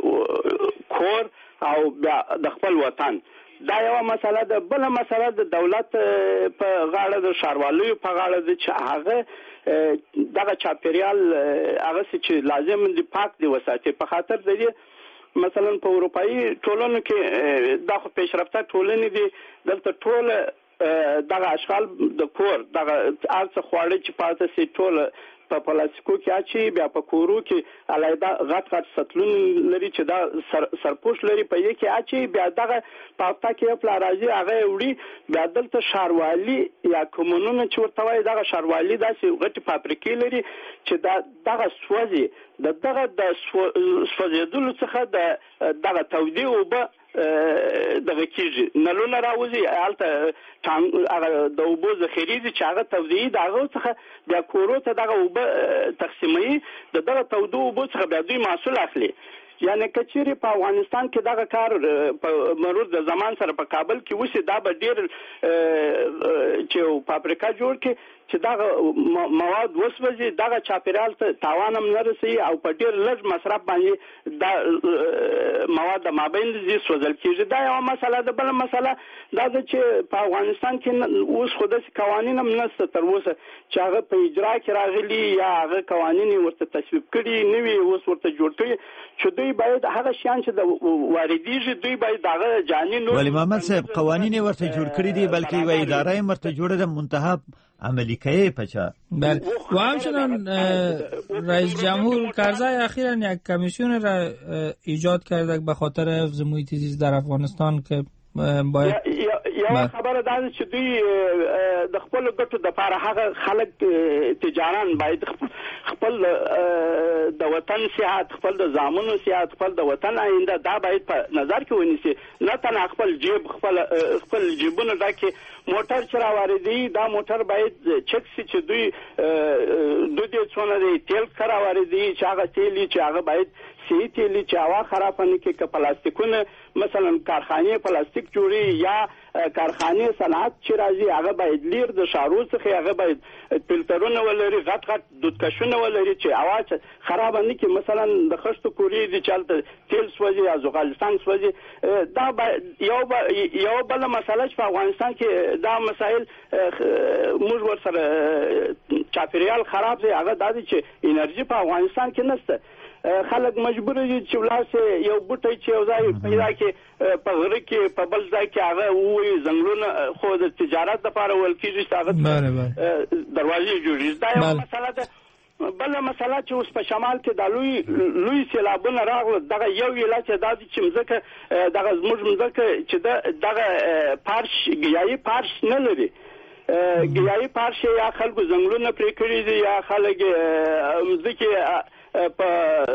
کور او د خپل وطن. دا یو مسله ده. بل مسله د دولت په غاړه د ښاروالۍ په غاړه ده چې هغه دغه چاپیریال هغه چې لازم دي پاک دی وساتي. په خاطر د دې مثلا په اروپایي ټولنو کې د خو پیشرفته ټولنې دي، دلته ټول دغه اشغال د کور دغه ارڅ خواړه چې پاتې سي ټول په پلاستیکو کې اچي، بیا په کورو کې علایده غټ غټ سطلون لري چې دا سر سرپوش لري په یې کې اچي، بیا دغه پافتا کې خپل راځي هغه وړي. بیا دلته ښاروالي یا کومونونه چې ورته وایي دغه ښاروالي داسې غټې فابریکې لري چې دا دغه سوځي. د دغه د سوځېدلو څخه د دغه تودې اوبه دغه کېږي، نلونه راوځي، هلته د اوبو ذخیرې دي چې هغه تودې د هغه څخه بیا کورو ته دغه اوبه تقسیموي. د دغه تودو اوبو څخه بیا دوی محصول اخلي. یعنی کچېرې په افغانستان کې دغه کار په مرور د زمان سره په کابل کې وشي، دا به ډېر چې فابریکه جوړ کړي چې دغه مواد وسوځي، دغه چاپیریال ته تاوان هم نه رسوي او په ډېر لږ مصرف باندې دا مواد د مابین دي سوځل کېږي. دا یوه مسله ده. بله مسله دا ده چې په افغانستان کې اوس خو داسې قوانین هم نشته تر اوسه چې هغه په اجرا کې راغلي یا هغه قوانین ورته تصویب کړي نه وي، اوس ورته جوړ کړي چې دوی باید هغه شیان چې د واردېږي دوی باید هغه جاني نور. ولی محمد صاحب قوانین ورته جوړ کړي دي، بلکې یوه اداره یې ورته جوړه ده منتها عملی که پچا. بله و همچنان رئیس جمهور کرزی اخیراً یک کمیسیون را ایجاد کرده به خاطر حفظ محیط زیست در افغانستان که باید یو خبره دا چې دوی د خپل ګټو د لپاره هغه خلک تجاران باید خپل د وطن سیاحت، خپل د زامنو سیاحت، خپل د وطن آینده دا باید په نظر کې ونیسي، نه تنها خپل جیب خپل خپل جیبونه دا کې موټر چې راواردي دا موټر باید چک شي چې دوی دوی د څونه دی تیل کرا واردي چې هغه تیل چې هغه باید سی تیل چې هوا خراب نه کې ک پلاستیکونه مثلا کارخانه پلاستیک جوړي یا کارخانه صنعت چې راځي هغه باید لیر د شارو څخه هغه باید فلټرونه ولري غټ غټ دودکشونه ولري چې هوا خراب نه کې مثلا د خشتو کوري دي چلته تیل سوځي یا زغالستان سوځي دا یو یو بل مسله په افغانستان کې دا مسائل موږ ورسره چاپیریال خراب دی هغه د چې انرژي په افغانستان کې نشته خلک مجبور دي چې ولاسه یو بوټي چې یو ځای پیدا کې په غره کې په بل ځای کې هغه وې زنګلونه خو د تجارت لپاره ول کېږي هغه دروازې جوړې دا یو مسله ده. بل مسله چې اوس په شمال کې د لوی لوی سیلابونه راغله دغه یو علاج دا چې مزکه دغه زموږ مزکه چې دغه پارش گیایي پارش نه لري گیایي پارش یا خلکو زنګلونه پرې کړی دي یا خلک مزکه په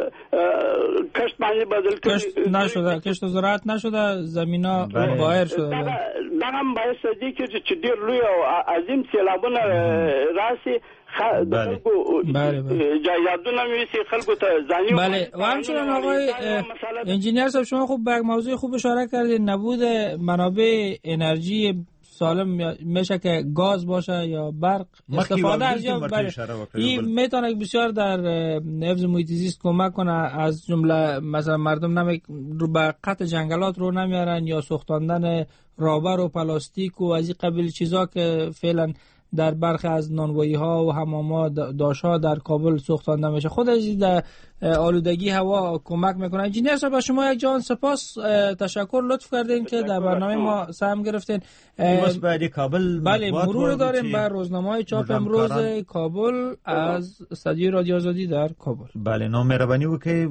کشت باندې بدل کړي کشت نشده کشت زراعت نشده زمینا بایر شده دا هم باید صدی چې ډیر لوی او عظیم سیلابونه راسي خلکو جایدادونه میسي خلکو ته ځاني بله و همچنین آقای انجینیر صاحب شما خوب به موضوع خوب اشاره کردید نبود منابع انرژی سالم میشه که گاز باشه یا برق استفاده از یا این میتونه بسیار در حفظ محیط زیست کمک کنه از جمله مثلا مردم نمی رو به قطع جنگلات رو نمیارن یا سوختاندن رابر و پلاستیک و از این قبیل چیزا که فعلا در برخی از نانوایی ها و حمام‌ها داشت‌ها در کابل سوختانده میشه خود از در آلودگی هوا کمک میکنه. انجینیر صاحب شما یک جان سپاس تشکر لطف کردین که در برنامه ما سهم گرفتین. بعد کابل بله مرور داریم بر روزنامه‌های چاپ امروز کابل از استودیو رادیو آزادی در کابل. بله نو مهرباني وکړئ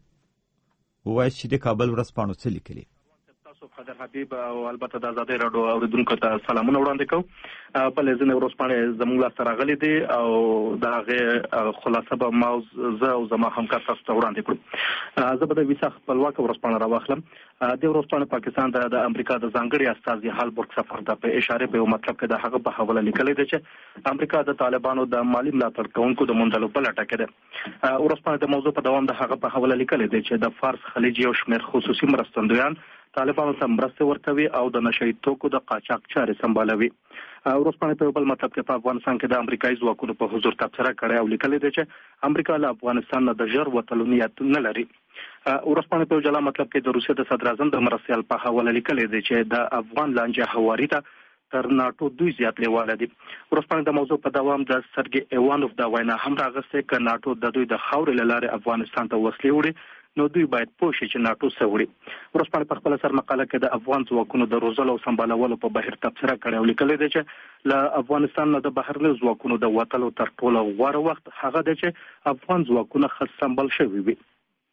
وایي چې د کابل ورځپاڼو څه لیکلي. قدر حبیب او البته د آزادۍ راډیو اوریدونکو ته سلامونه وړاندې کوم. په لزنه ورځپاڼه زموږ لا سره غلي دي او دا غي خلاصه به موضوع او زما همکار تاسو ته وړاندې کړم. زه به د ویسا خپلواک ورځپاڼه راوخلم. د ورځپاڼه پاکستان د امریکا د ځانګړي استازي هالبورګ سفر د په اشاره په مطلب کې د هغه په حواله لیکل دي چې امریکا د طالبانو د مالی ملاتړ کوونکو د موندلو په لټه کې ده. ورځپاڼه د موضوع په دوام د هغه په حواله لیکل دي چې د فارس خلیج یو شمېر خصوصي مرستندویان طالبانو ته مرسته ورکوي او د نشئی توکو د قاچاق چارې سمبالوي. ورځپاڼه په بل مطلب کې په افغانستان کې د امریکایي ځواکونو په حضور تبصره کړې او لیکل دي چې امریکا له افغانستان نه د ژر وتلو نیت نه لري. ورځپاڼه په جلا مطلب کې د روسیې د صدر اعظم د مرستيال په حواله لیکل دي چې د افغان لانجه هواري ته تر ناتو دوی زیات لیواله دي. ورځپاڼه د موضوع په دوام د سرګي ایوانوف د وینا هم راغسته ک ناتو د دوی د خاورې لاره افغانستان ته وسلې وړي نو دوی باید پوه شي چې ناتو سوړي. ورځپاڼه په خپل سر مقاله کې د افغان ځواکونو د روزلو او سمبالولو په بهیر تبصره کړې او لیکل دي چې له افغانستان نه د بهرني ځواکونو د وټلو تر ټولو غوره وخت هغه دی چې افغان ځواکونه خاص سمبال شوي وي.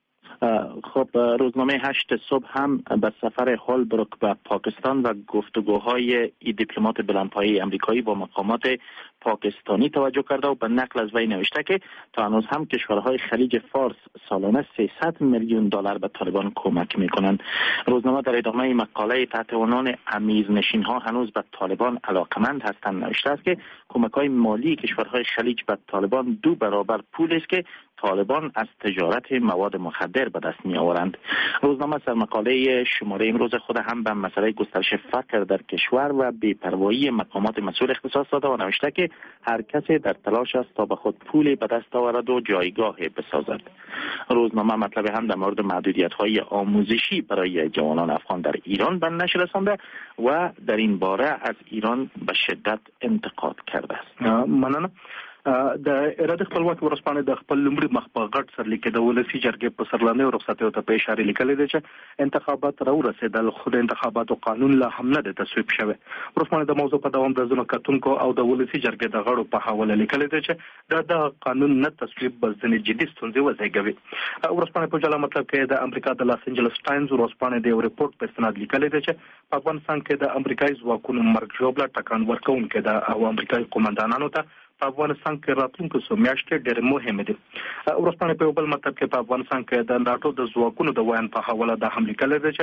خب روزنامه هشت صبح هم به سفر هولبروک به پاکستان و گفتگوهای دیپلمات بلندپایه امریکایی با مقامات پاکستانی توجه کرده و به نقل از وی نوشته که تا هنوز هم کشورهای خلیج فارس سالانه سیصد میلیون دلار به طالبان کمک میکنند. روزنامه در ادامه مقاله تحت عنوان امیرنشین ها هنوز به طالبان علاقمند هستند نوشته است که کمک‌های مالی کشورهای خلیج به طالبان دو برابر پول است که طالبان از تجارت مواد مخدر به دست می آورند. روزنامه سرمقاله شماره امروز خود هم به مسئله گسترش فقر در کشور و بی‌پروایی مقامات مسئول اختصاص داده و نوشته که هر کسی در تلاش است تا به خود پولی به دست آورد و جایگاهی بسازد. روزنامه مطلب هم در مورد محدودیت‌های آموزشی برای جوانان افغان در ایران به نشر رسانده و در این باره از ایران به شدت انتقاد کرده است. مننه. د اراده خپلواکي ورځپاڼه د خپل لومړي مخ په غټ سرلیک د ولسی جرګې په سرلانه رخصتیو ته په اشاره لیکل دي چې انتخابات راو رسیدل خو د انتخاباتو قانون لا هم نه د تصویب شوی. ورځپاڼه د موضوع په دوام د ځینو کتونکو او د ولسی جرګې د غړو په حواله لیکل دي چې دا د قانون نه تصویب به ځنې جدي ستونزې وزېږوي. ورځپاڼه په جلا مطلب کې د امریکا د لاس انجلس ټایمز ورځپاڼه د یو ریپورت په استناد لیکل دي چې په افغانستان کې د امریکایي ځواکونو مرګ ژوبله ټکان ورکوونکي د او امریکایي قومندانانو ته په افغانستان کې راتلونکو څو میاشتې ډېر مهمه دي. ورځپاڼه په بل مطلب کې په افغانستان کې د ناتو د ځواکونو د وایي په حواله د حمله کړل چې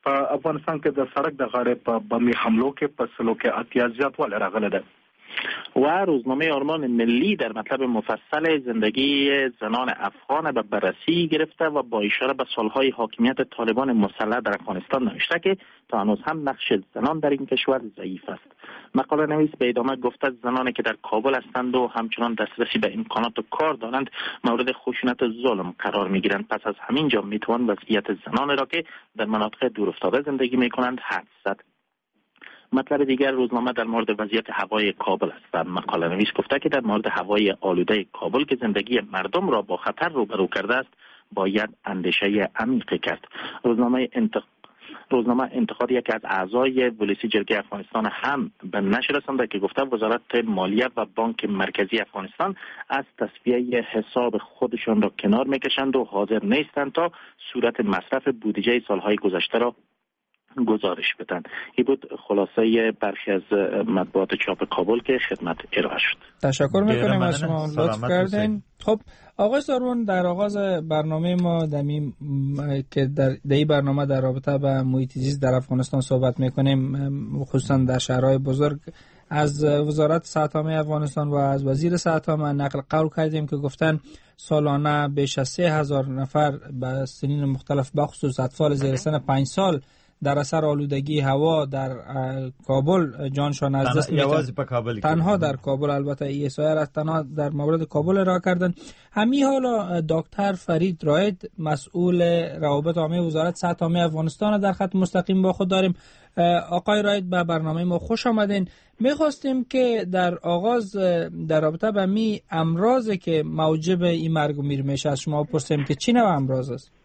په افغانستان کې د سړک د غاړې په بمي حملو کې په سلو کې اتیا زیاتوالی راغلی ده. و روزنامه آرمان ملی در مطلب مفصل زندگی زنان افغان به بررسی گرفته و با اشاره به سالهای حاکمیت طالبان مسلح در افغانستان نوشته که تا هنوز هم نقش زنان در این کشور ضعیف است. مقاله نویس به ادامه گفته زنانی که در کابل هستند و همچنان دسترسی به امکانات و کار دارند مورد خشونت و ظلم قرار میگیرند. پس از همین جا میتوان وضعیت زنان را که در مناطق دورافتاده زندگی میکنند حدس زد. مطلب دیگر روزنامه در مورد وضعیت هوای کابل است و مقاله نویس گفته که در مورد هوای آلوده کابل که زندگی مردم را با خطر روبرو کرده است باید اندیشه عمیقی کرد. روزنامه انتق... روزنامه انتقاد یکی از اعضای پلیسی جرگه افغانستان هم به نشر رسانده که گفته وزارت مالیه و بانک مرکزی افغانستان از تصفیه حساب خودشان را کنار میکشند و حاضر نیستند تا صورت مصرف بودجه سالهای گذشته را گزارش بدن. این بود خلاصه برخی از مطبوعات چاپ کابل که خدمت ارائه شد. تشکر میکنیم از شما، لطف کردین. خب آقای سارون، در آغاز برنامه ما دمی که در این برنامه در رابطه با محیط زیست در افغانستان صحبت میکنیم، خصوصا در شهرهای بزرگ، از وزارت ساتامه افغانستان و از وزیر ساتامه نقل قول کردیم که گفتن سالانه بیش از سه هزار نفر به سنین مختلف بخصوص اطفال زیر سن پنج سال در اثر آلودگی هوا در کابل جانشان از دست میدن. تنها در کابل، البته ای سایر از تنها در مورد کابل را کردن. همین حالا دکتر فرید راید، مسئول روابط عامه وزارت صحت عامه افغانستان در خط مستقیم با خود داریم. آقای راید، به برنامه ما خوش آمدین. میخواستیم که در آغاز در رابطه با می امراضی که موجب این مرگ و میر میشه از شما بپرسیم که چی نوع امراض است؟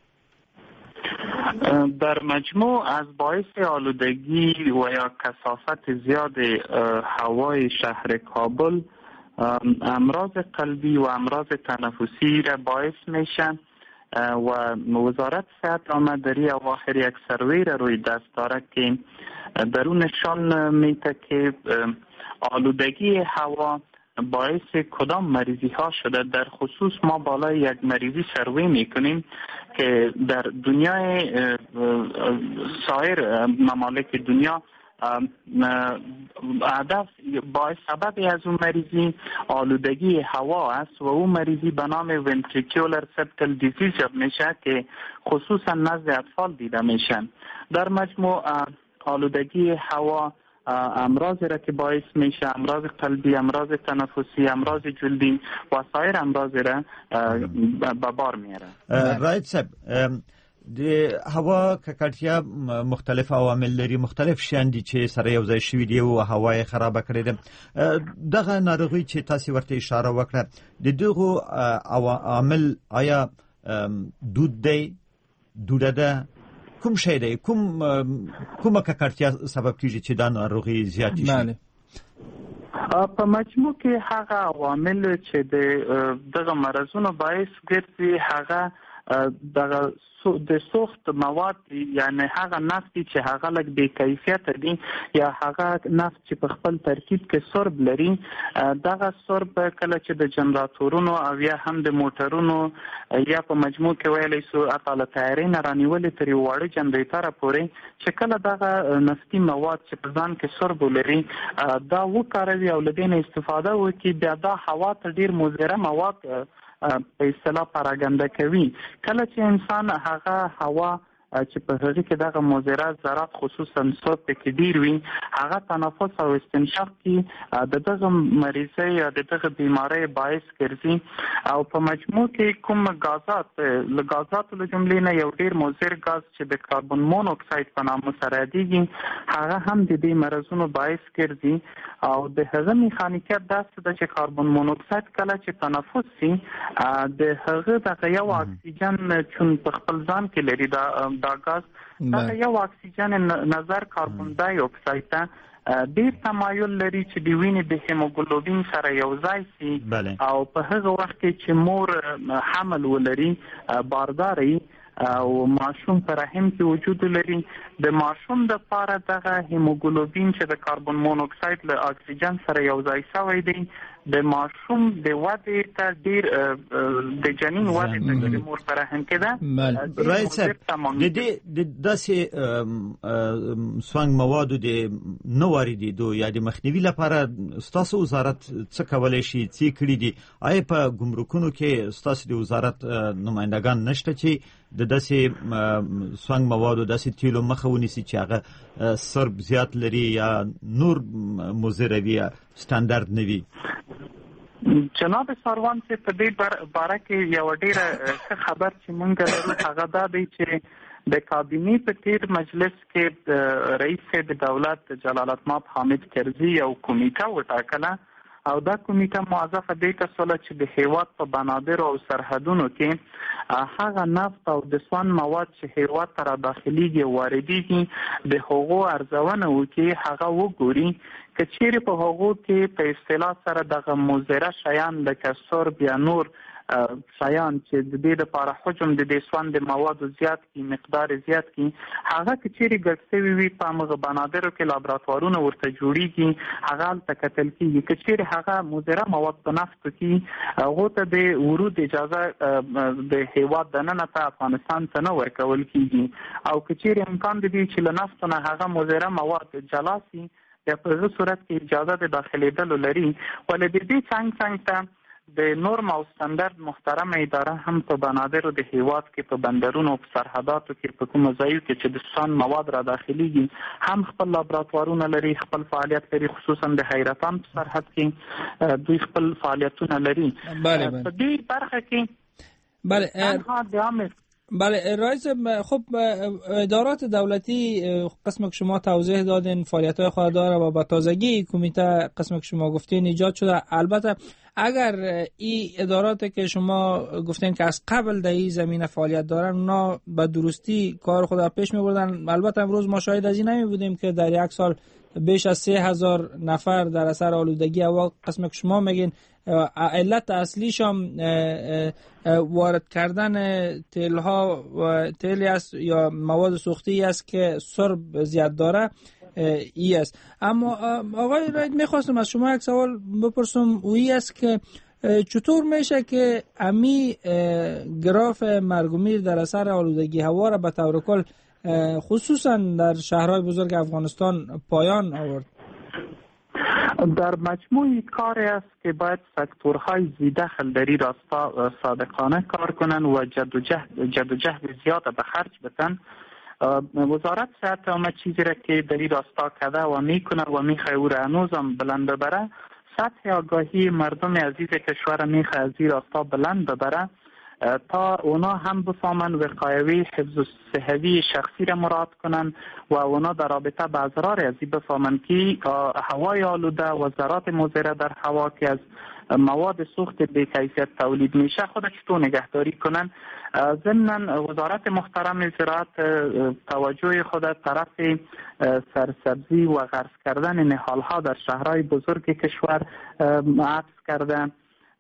در مجموع از باعث آلودگی و یا کثافت زیاد هوای شهر کابل امراض قلبی و امراض تنفسی را باعث میشن و وزارت صحت عامه در این اواخر یک سروی را روی دست داره که در اون نشان میده که آلودگی هوا باعث کدام مریضی ها شده. در خصوص ما بالای یک مریضی سروی میکنیم که در دنیای سایر ممالک دنیا هدف باعث سبب از اون مریضی آلودگی هوا است و اون مریضی به نام ventricular septal disease یاد میشه که خصوصا نزد اطفال دیده میشن. در مجموع آلودگی هوا امراض را که باعث میشه امراض قلبی، امراض تنفسی، امراض جلدی و سایر امراض را به بار میاره. راید صاحب، د هوا ککړتیا مختلف عوامل لري، مختلف شیان دي چې سره یو ځای شوي دي او هوا یې خرابه کړې ده. دغه ناروغي چې تاسو ورته اشاره وکړه، د دغه عوامل آیا دود دی، دوده ده، کوم شی دی، کوم کومه ککړتیا سبب کیږي چې دا ناروغي زیات شي؟ بله، په مجموع کې هغه عوامل چې دغه مرزونو باعث ګرځي هغه دغه د سوخت مواد، یعنی هغه نفت چې هغه لږ بې کیفیت دي یا هغه نفت چې په خپل ترکیب کې سرب لري، دغه سرب کله چې د جنراتورونو او یا هم د موټرونو یا په مجموع کې ویلی سو اطاله تیارې نه رانیولې تر یو واړه جنریټره پورې چې کله دغه نفتي مواد چې په ځان کې سرب لري دا وکاروي او له دې نه استفاده وکړي، بیا دا هوا ته ډېر مضره مواد په اصطلاح پراګنده کوي. کله چې انسان هغه هوا چې په هغه کې دغه مضره ذرات خصوصا صوت کې ډیر وي، هغه تنفس او استنشاق کې د دغه مریضۍ یا د دغه بیماری باعث ګرځي. او په مجموع کې کوم غازات له غازاتو له جملې نه یو ډیر مضر غاز چې د کاربن مونوکساید په نامه سره یادېږي هغه هم د دې مرزونو باعث ګرځي. او د هغه میخانیکیت داسې ده چې کاربن مونوکساید کله چې تنفس شي د هغه دغه یو اکسیجن چون په خپل ځان کې لري دا دا غاز دا یو اکسیجن نظر کاربن دای اکساید ته ډیر تمایل لري چې د وینې د هیموګلوبین سره یو ځای شي او په هغه وخت کې چې مور حمل ولري بارداري او ماشوم پر رحم کې وجود لري، د ماشوم د پاره دغه هیموګلوبین چې د کاربن مونوکساید له اکسیجن سره یو ځای شوی دی د ماشوم د ودې ته ډیر د جنین ودې ته د مور فرهنګ کې ده. رئیس صاحب د دې د داسې سوانګ موادو د نو واردېدو یا د مخنیوي لپاره ستاسو وزارت څه کولی شي، څه کړي دي؟ آیا په ګمرکونو کې ستاسو د وزارت نمایندګان نشته چې د داسې سوانګ موادو داسې تیلو مخه ونیسي چې هغه سرب زیات لري یا نور مضر وي یا سټانډرډ نه وي؟ جناب ساروان چې په دې باره کې یو ډیره ښه خبر چې مونږ لرو هغه دا دی چې د کابینې په تیر مجلس کې رئیس د دولت جلال المآب حامد کرزي یو کمیټه وټاکله او دا کمیټه موظفه دی کسوله چې د هیواد په بنادر او سرحدونو کې هغه نفت او د سون مواد چې هیواد ته را داخليږي واردېږي د هغو ارزونه وکړي، هغه وګوري که چیرې په هغو کې په اصطلاح سره دغه مضره شیان لکه سرب یا نور شیان چې د دې لپاره حجم د دې سون د موادو زیات کی مقدار زیات کی هغه که چیرې ګډ شوي وي په هغه بنادرو کې لابراتوارونه ورته جوړیږي، هغه هلته کتل کېږي. که چیرې هغه مضره مواد په نفتو کې هغو ته د ورود اجازه د هیواد دننه ته افغانستان ته نه ورکول کېږي او که چیرې امکان دی چې له نفتو نه هغه مضره مواد جلا سي یا په هغه صورت کې اجازه د داخلېدلو لري. ولې د دې څنګ څنګ ته د نورم او سټنډرډ محترمه اداره هم په بنادرو د هیواد کې په بندرونو او په سرحداتو کې په کومو ځایو کې چې د سون مواد را داخليږي هم خپل لابراتوارونه لري، خپل فعالیت لري، خصوصا د حیرتان په سرحد کې دوی خپل فعالیتونه لري. په دې برخه کې بله انها د عامه بله رئیس، خب ادارات دولتی قسم که شما توضیح دادین فعالیت‌های خود داره و با تازگی کمیته قسم که شما گفتین ایجاد شده. البته اگر این ادارات که شما گفتین که از قبل در این زمینه فعالیت دارن اونا به درستی کار خود را پیش می‌بردن، البته امروز ما شاهد از این نمی بودیم که در یک سال بیش از سه هزار نفر در اثر آلودگی هوا قسم که شما میگین علت اصلیش هم وارد کردن تیل ها و تیلی است یا مواد سوختی است که سرب زیاد داره ای است. اما آقای رئیس میخواستم از شما یک سوال بپرسم، اویی است که چطور میشه که امی گراف مرگ و میر در اثر آلودگی هوا را به طور کل خصوصا در شهرهای بزرگ افغانستان پایان آورد؟ در مجموع کاری است که باید سکتورهای زیدخل در این راستا صادقانه کار کنن و جد و جهد, جد و جهد زیاد به خرج بتن. وزارت صحت همه چیزی را که در این راستا کرده و میکنه و میخواه او را هنوزم بلند ببره. سطح آگاهی مردم عزیز کشور میخواه از این راستا بلند ببره تا اونا هم بفهمن وقایوی حفظ صحوی شخصی را مراعات کنن و اونا در رابطه با اضرار ازی بفهمن که هوای آلوده و ذرات مضر در هوا که از مواد سوخت بی‌کیفیت تولید میشه خود چطور نگهداری کنن. ضمناً وزارت محترم زراعت توجه خود طرف سرسبزی و غرس کردن نهالها در شهرهای بزرگ کشور عطف کرده.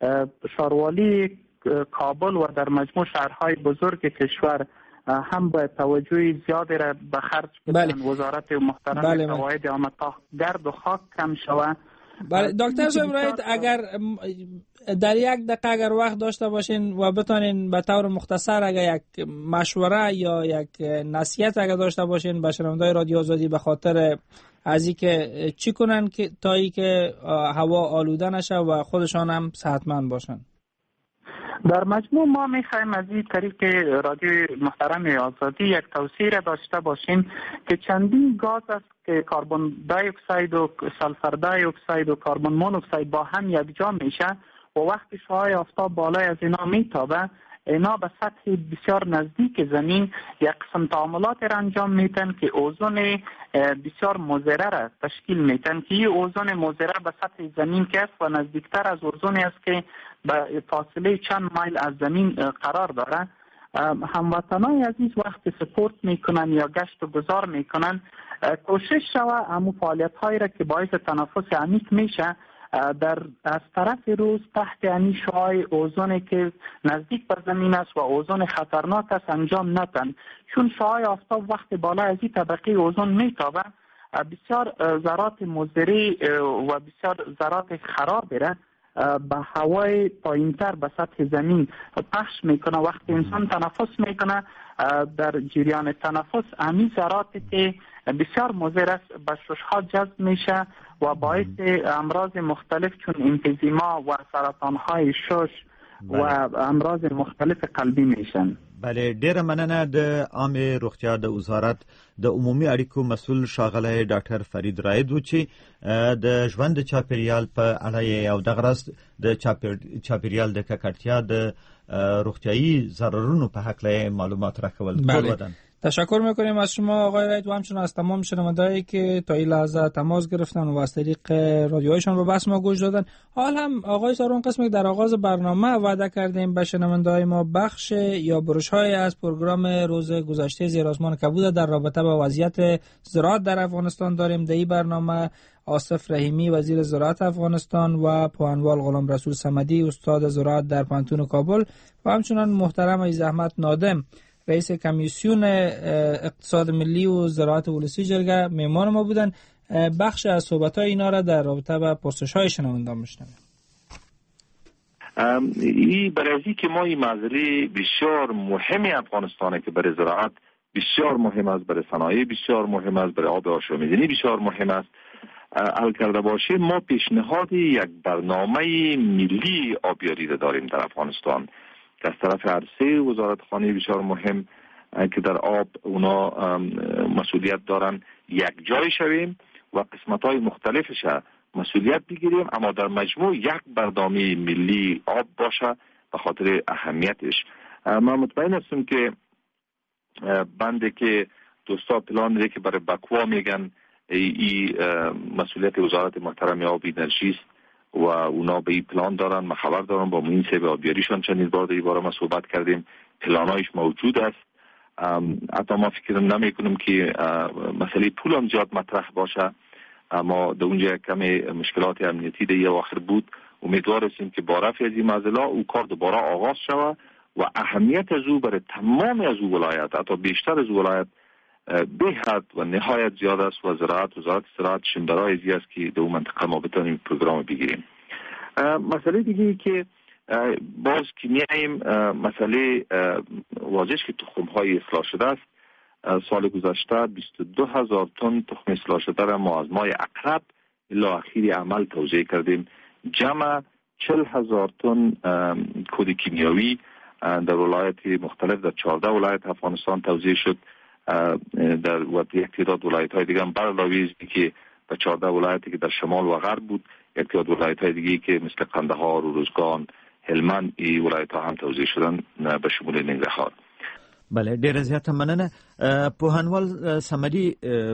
شاروالی کابل و در مجموع شهرهای بزرگ کشور هم باید توجه زیادی را به خرج بدن. وزارت محترم بله فواید عامه تا گرد و خاک کم شود. بله دکتر صاحب رایت، اگر در یک دقیقه اگر وقت داشته باشین و بتونین به طور مختصر اگر یک مشوره یا یک نصیحت اگر داشته باشین به شنوندگان رادیو آزادی به خاطر از اینکه چی کنن که تا اینکه هوا آلوده نشه و خودشان هم صحتمند باشن. در مجموع ما میخوایم از این طریق رادیو محترم آزادی یک توصیه را داشته باشیم که چندین گاز است که کربن دی اکساید و سلفر دی اکساید و کربن مونوکساید با هم یکجا میشه و وقتی شعاع آفتاب بالای از اینا میتابه، اینا به سطح بسیار نزدیک زمین یک قسم تعاملات را انجام میتن که اوزون بسیار مضره را تشکیل میتن که این اوزون مضره به سطح زمین که است و نزدیکتر از اوزونی است که به فاصله چند مایل از زمین قرار داره. هموطنان عزیز وقتی سپورت میکنن یا گشت و گذار میکنن کوشش شوه همون فعالیت هایی را که باعث تنفس عمیق میشه در از طرف روز تحت یعنی شعاع اوزون که نزدیک به زمین است و اوزون خطرناک است انجام ندن، چون شعاع آفتاب وقت بالا از این طبقه اوزون میتابه بسیار ذرات مضری و بسیار ذرات خرابی را به هوای پایینتر به سطح زمین پخش میکنه. وقتی انسان تنفس میکنه در جریان تنفس همین ذراتی که بسیار مضر است به ششها جذب میشه و باعث امراض مختلف چون امفیزیما و سرطانهای شش و امراض مختلف قلبی میشن. بله، ډیره مننه د عامه روغتیا د وزارت د عمومي اړیکو مسؤل ښاغلی ډاکټر فرید رائد و چې د ژوند چاپیریال په اړه او دغه راز د چاپیریال د ککړتیا د روغتیایي ضررونو په هکله معلومات راکول. بله. تشکر میکنیم از شما آقای رائد و همچنین از تمام شنوندهایی که تا این لحظه تماس گرفتن و از طریق رادیوهایشان به بحث ما گوش دادن. حال هم آقای سارون قسمی در آغاز برنامه وعده کردیم به شنوندههای ما بخش یا برش‌های از پروگرام روز گذشته زیر آسمان کبود در رابطه با وضعیت زراعت در افغانستان داریم. در این برنامه آصف رحیمی وزیر زراعت افغانستان و پوانوال غلام رسول صمدی استاد زراعت در پانتون کابل و همچنین محترم ای زحمت نادم رئیس کمیسیون اقتصاد ملی و زراعت ولسی جرگه میهمان ما بودن. بخش از صحبت‌های اینا را در رابطه با پرسش‌های شنوندگان میشنویم. این برای که ما این مسئله بسیار مهمی افغانستانه که برای زراعت بسیار مهم است، برای صنایع بسیار مهم است، برای آب آشامیدنی بسیار مهم است حل کرده باشه. ما پیشنهاد یک برنامه ملی آبیاری را داریم در افغانستان که از طرف عرصه وزارت خانه بسیار مهم که در آب اونا مسئولیت دارن یک جای شویم و قسمت‌های مختلفش مسئولیت بگیریم، اما در مجموع یک برنامه ملی آب باشه به خاطر اهمیتش. ما مطمئن هستم که بنده که دوستا پلان داره که برای بکوا میگن این مسئولیت وزارت محترم آب انرژی است و اونا به این پلان دارن. من خبر دارم با منصب آبیاریشان چندین بار در این باره ما صحبت کردیم، پلانایش موجود است. حتی ما فکر نمی کنم که مسئله پول هم زیاد مطرح باشه، اما در اونجا کم مشکلات امنیتی در یه آخر بود. امیدوار هستیم که با رفع از این مسئله او کار دوباره آغاز شود و اهمیت از او برای تمام از او ولایت، حتی بیشتر از ولایت به حد و نهایت زیاد است و زراعت وزارت زراعت شنبرای زی است که در اون منطقه ما بتانیم پروگرام بگیریم. مسئله دیگه که باز که میاییم مسئله واضح که تخم های اصلاح شده است. سال گذشته بیست و دو هزار تن تخم اصلاح شده را ما از ماه اقرب الی اخیر عمل توزیع کردیم. جمع چهل هزار تن کود کیمیاوی در ولایت مختلف در چهارده ولایت افغانستان توزیع شد. در یک تعداد ولایت های دیگه هم برعلاوه که در چهارده ولایتی که در شمال و غرب بود، یک تعداد ولایت های دیگه که مثل قندهار و روزگان، هلمند، این ولایت ها هم توزیع شدن به شمول ننګرهار. بله، ډیره زیاته مننه. پوهنوال صمدي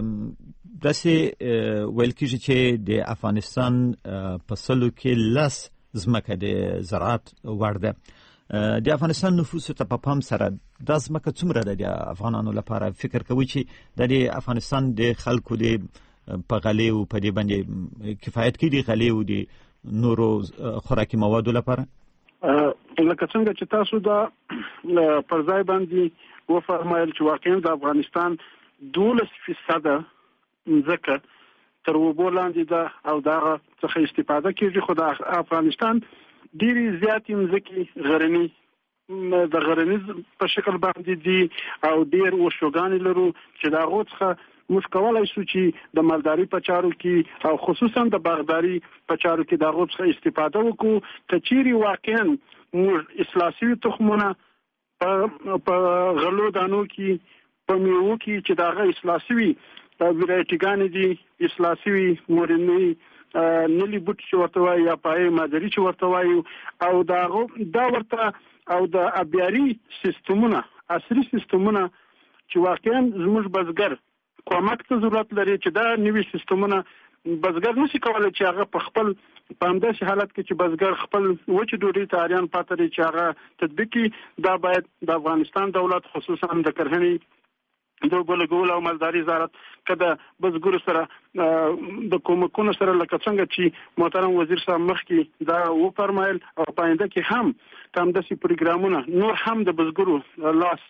داسې ویل کېږي چې د افغانستان په سلو کې لس ځمکه د زراعت وړ ده. د افغانستان نفوس ته په پام سره دا ځمکه څومره ده د افغانانو لپاره؟ فکر کوي چې د افغانستان د خلکو د په غلې او په دې باندې کفایت کوي د غلې او د نورو خوراکي موادو لپاره؟ لکه څنګه چې تاسو دا پر ځای باندې و فرمایل چې واقعا د افغانستان دولس فیصده ځکه تر اوبو لاندې ده او دا څخه استفاده کیږي. خو د افغانستان ډېری زیاتې ځمکې غرني د غرنیز په شکل باندې دي او ډېر ورشوګانې لرو چې د هغو څخه موږ کولی شو چې د مالداري په چارو کې او خصوصا د باغداري په چارو کې د هغو څخه استفاده وکړو. که چیرې واقعا موږ اصلاح شوي تخمونه په غلو دانو کې په میوو کې چې د هغه اصلاح شوي ویرایټیګانې دي، اصلاح شوي مورنۍ نلی بوټ چې ورته وایي یا پایې مادري چې ورته وایي، او د هغو دا ورته او د ابیاري سیستمونه، عصري سیستمونه چې واقعا زموږ بزګر کومک ته ضرورت لري چې دا نوي سیستمونه بزګر نشي کولای چې هغه په خپل په همداسې حالت کې چې بزګر خپل وچې ډوډۍ ته اریان پاتې لري چې هغه تطبیق کړي. دا باید د افغانستان دولت خصوصا د کرهنې د اوبو لګولو او مالداري وزارت که د بزګرو سره د کومکونو سره لکه څنګه چې محترم وزیر صاحب مخکې دا وفرمایل او په آینده کې هم همداسې پروګرامونه نور هم د بزګرو لاس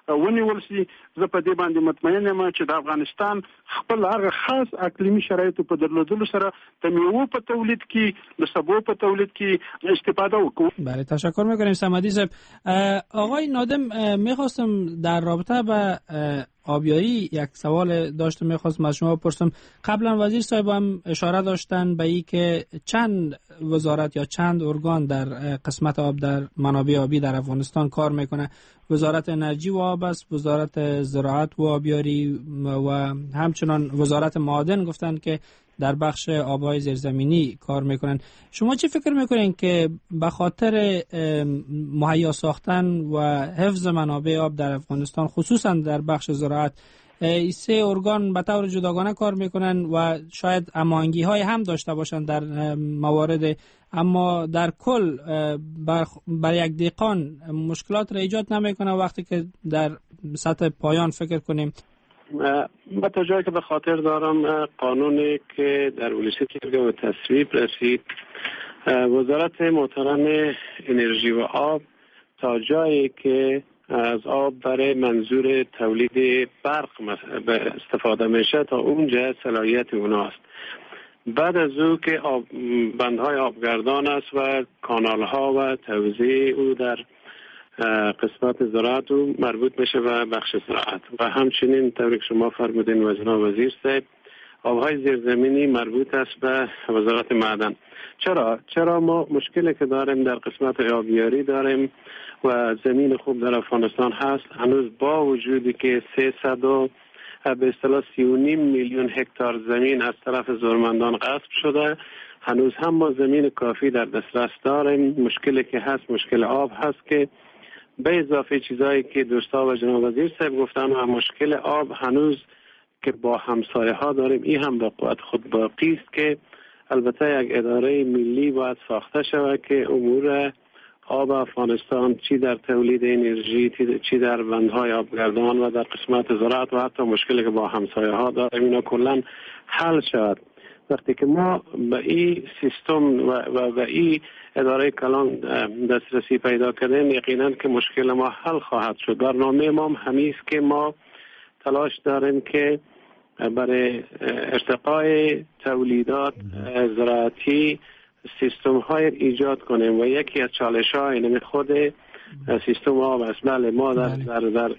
ونیول شي. زه په دې باندې مطمئن یم چې د افغانستان خپل هغه خاص اقلیمي شرایطو په درلودلو سره د میوو په تولید کې د سبو په تولید کې استفاده وکړو. بله تشکر میکنیم صمدی صاحب. آقای نادم میخواستم در رابطه با آبیاری یک سوال داشتم، میخواستم از شما بپرسم. قبلا وزیر صاحب هم اشاره داشتن به این که چند وزارت یا چند ارگان در قسمت آب در منابع آبی در افغانستان کار میکنه. وزارت انرژی و آب است، وزارت زراعت و آبیاری و همچنان وزارت معادن گفتن که در بخش آبهای زیرزمینی کار میکنن. شما چی فکر میکنین که به خاطر مهیا ساختن و حفظ منابع آب در افغانستان خصوصا در بخش زراعت این سه ارگان به طور جداگانه کار میکنن و شاید هماهنگی های هم داشته باشن در موارد، اما در کل بر, بر یک دهقان مشکلات را ایجاد نمیکنه وقتی که در سطح پایان فکر کنیم؟ با تا جایی که به خاطر دارم قانونی که در ولسی کرده و تصویب رسید، وزارت محترم انرژی و آب تا جایی که از آب برای منظور تولید برق استفاده میشه تا اونجا صلاحیت اوناست. بعد از او که آب بندهای آبگردان است و کانال ها و توزیع او در قسمت زراعت او مربوط میشه و بخش زراعت و همچنین طوری که شما فرمودین و جناب وزیر صاحب آبهای زیرزمینی مربوط است به وزارت معدن. چرا؟ چرا ما مشکلی که داریم در قسمت آبیاری داریم و زمین خوب در افغانستان هست، هنوز با وجودی که سیصد و به اصطلاح سی و نیم میلیون هکتار زمین از طرف زورمندان غصب شده، هنوز هم ما زمین کافی در دسترس داریم. مشکلی که هست مشکل آب هست که به اضافه چیزایی که دوستا و جناب وزیر صاحب گفتن و مشکل آب هنوز که با همسایه ها داریم، این هم با قوت خود باقی است که البته یک اداره ملی باید ساخته شود که امور آب افغانستان چی در تولید انرژی چی در بندهای آبگردان و در قسمت زراعت و حتی مشکلی که با همسایه ها داریم اینا کلا حل شود. وقتی که ما به این سیستم و, و به این اداره کلان دسترسی پیدا کردیم، یقینا که مشکل ما حل خواهد شد. برنامه ما همین است که ما تلاش داریم که برای ارتقای تولیدات زراعتی سیستم های ایجاد کنیم و یکی از چالش ها اینه خود سیستم آب است. بله ما در در, در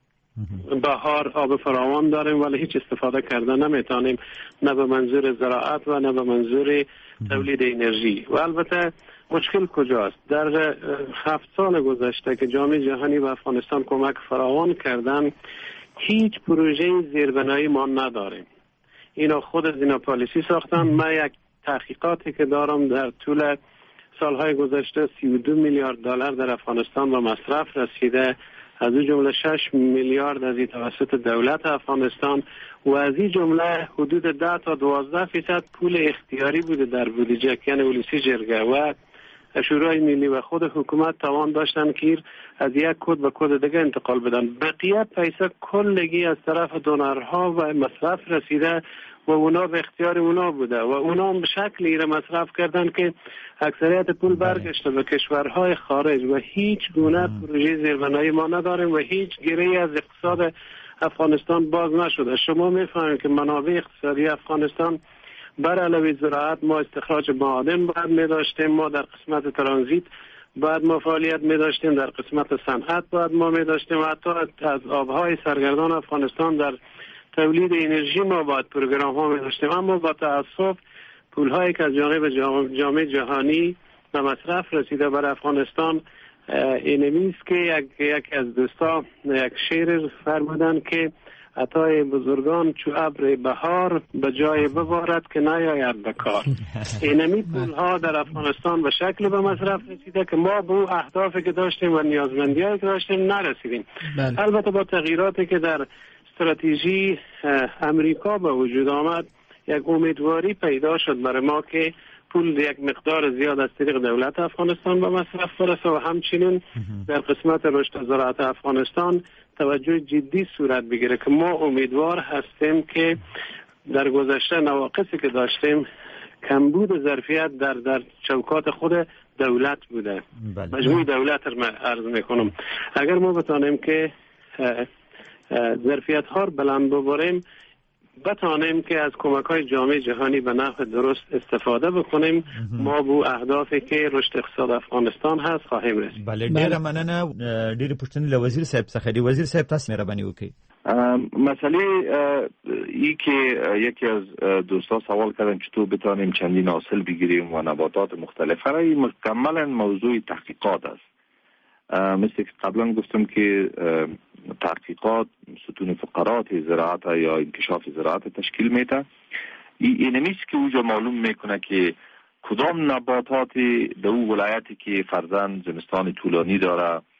بهار آب فراوان داریم ولی هیچ استفاده کرده نمیتونیم، نه به منظور زراعت و نه به منظور تولید انرژی. و البته مشکل کجاست؟ در هفت سال گذشته که جامعه جهانی و افغانستان کمک فراوان کردن، هیچ پروژه زیربنایی ما نداریم. اینا خود از اینا پالیسی ساختن. من یک تحقیقاتی که دارم در طول سالهای گذشته سی و دو میلیارد دلار در افغانستان به مصرف رسیده، از این جمله شش میلیارد از این توسط دولت افغانستان و از این جمله حدود ده تا دوازده فیصد پول اختیاری بوده در بودجه یعنی ولسی جرگه و شورای ملی و خود حکومت توان داشتن که از یک کد به کد دیگه انتقال بدن. بقیه پیسه کلگی از طرف دونرها و مصرف رسیده و اونا به اختیار اونا بوده و اونا به شکلی را مصرف کردن که اکثریت پول برگشته به کشورهای خارج و هیچ گونه پروژه زیربنایی ما نداریم و هیچ گره‌ای از اقتصاد افغانستان باز نشده. شما میفهمید که منابع اقتصادی افغانستان بر علاوه زراعت ما استخراج معادن باید می داشتیم، ما در قسمت ترانزیت باید ما فعالیت می داشتیم، در قسمت صنعت باید ما می داشتیم، حتی از آبهای سرگردان افغانستان در تولید انرژی ما باید پروگرام ها می داشتیم. اما با تاسف پول هایی که از جانب جامعه جهانی به مصرف رسیده بر افغانستان اینمی است که یک یک از دوستا یک شعر فرمودن که عطای بزرگان چو ابر بهار به جای ببارد که نیاید به کار. اینمی پول ها در افغانستان به شکل به مصرف رسیده که ما به اهدافی که داشتیم و نیازمندیایی که داشتیم نرسیدیم. بله. البته با تغییراتی که در استراتژی امریکا به وجود آمد، یک امیدواری پیدا شد برای ما که پول یک مقدار زیاد از طریق دولت افغانستان به مصرف برسه و همچنین در قسمت رشد زراعت افغانستان توجه جدی صورت بگیره که ما امیدوار هستیم که در گذشته نواقصی که داشتیم کمبود ظرفیت در در چوکات خود دولت بوده. بله. مجموع دولت رو عرض میکنم. اگر ما بتانیم که ظرفیت ها بلند ببریم، بتانیم که از کمک های جامعه جهانی به نحو درست استفاده بکنیم. ما بو اهدافی که رشد اقتصاد افغانستان هست خواهیم رسید. بله، ډیره مننه. ډیره پوښتنې له وزیر صاحب څخه دي. وزیر صاحب تاسو مهرباني وکړئ. مسئله ای که یکی از دوستا سوال کردن چطور بتانیم چندین حاصل بگیریم و نباتات مختلف را، این مکملا موضوع تحقیقات است. مثل که قبلا گفتم که تحقیقات ستون فقرات زراعت یا انکشاف زراعت تشکیل میده. این نمیست که اوجا معلوم میکنه که کدام نباتات در اون ولایتی که فرزن زمستان طولانی داره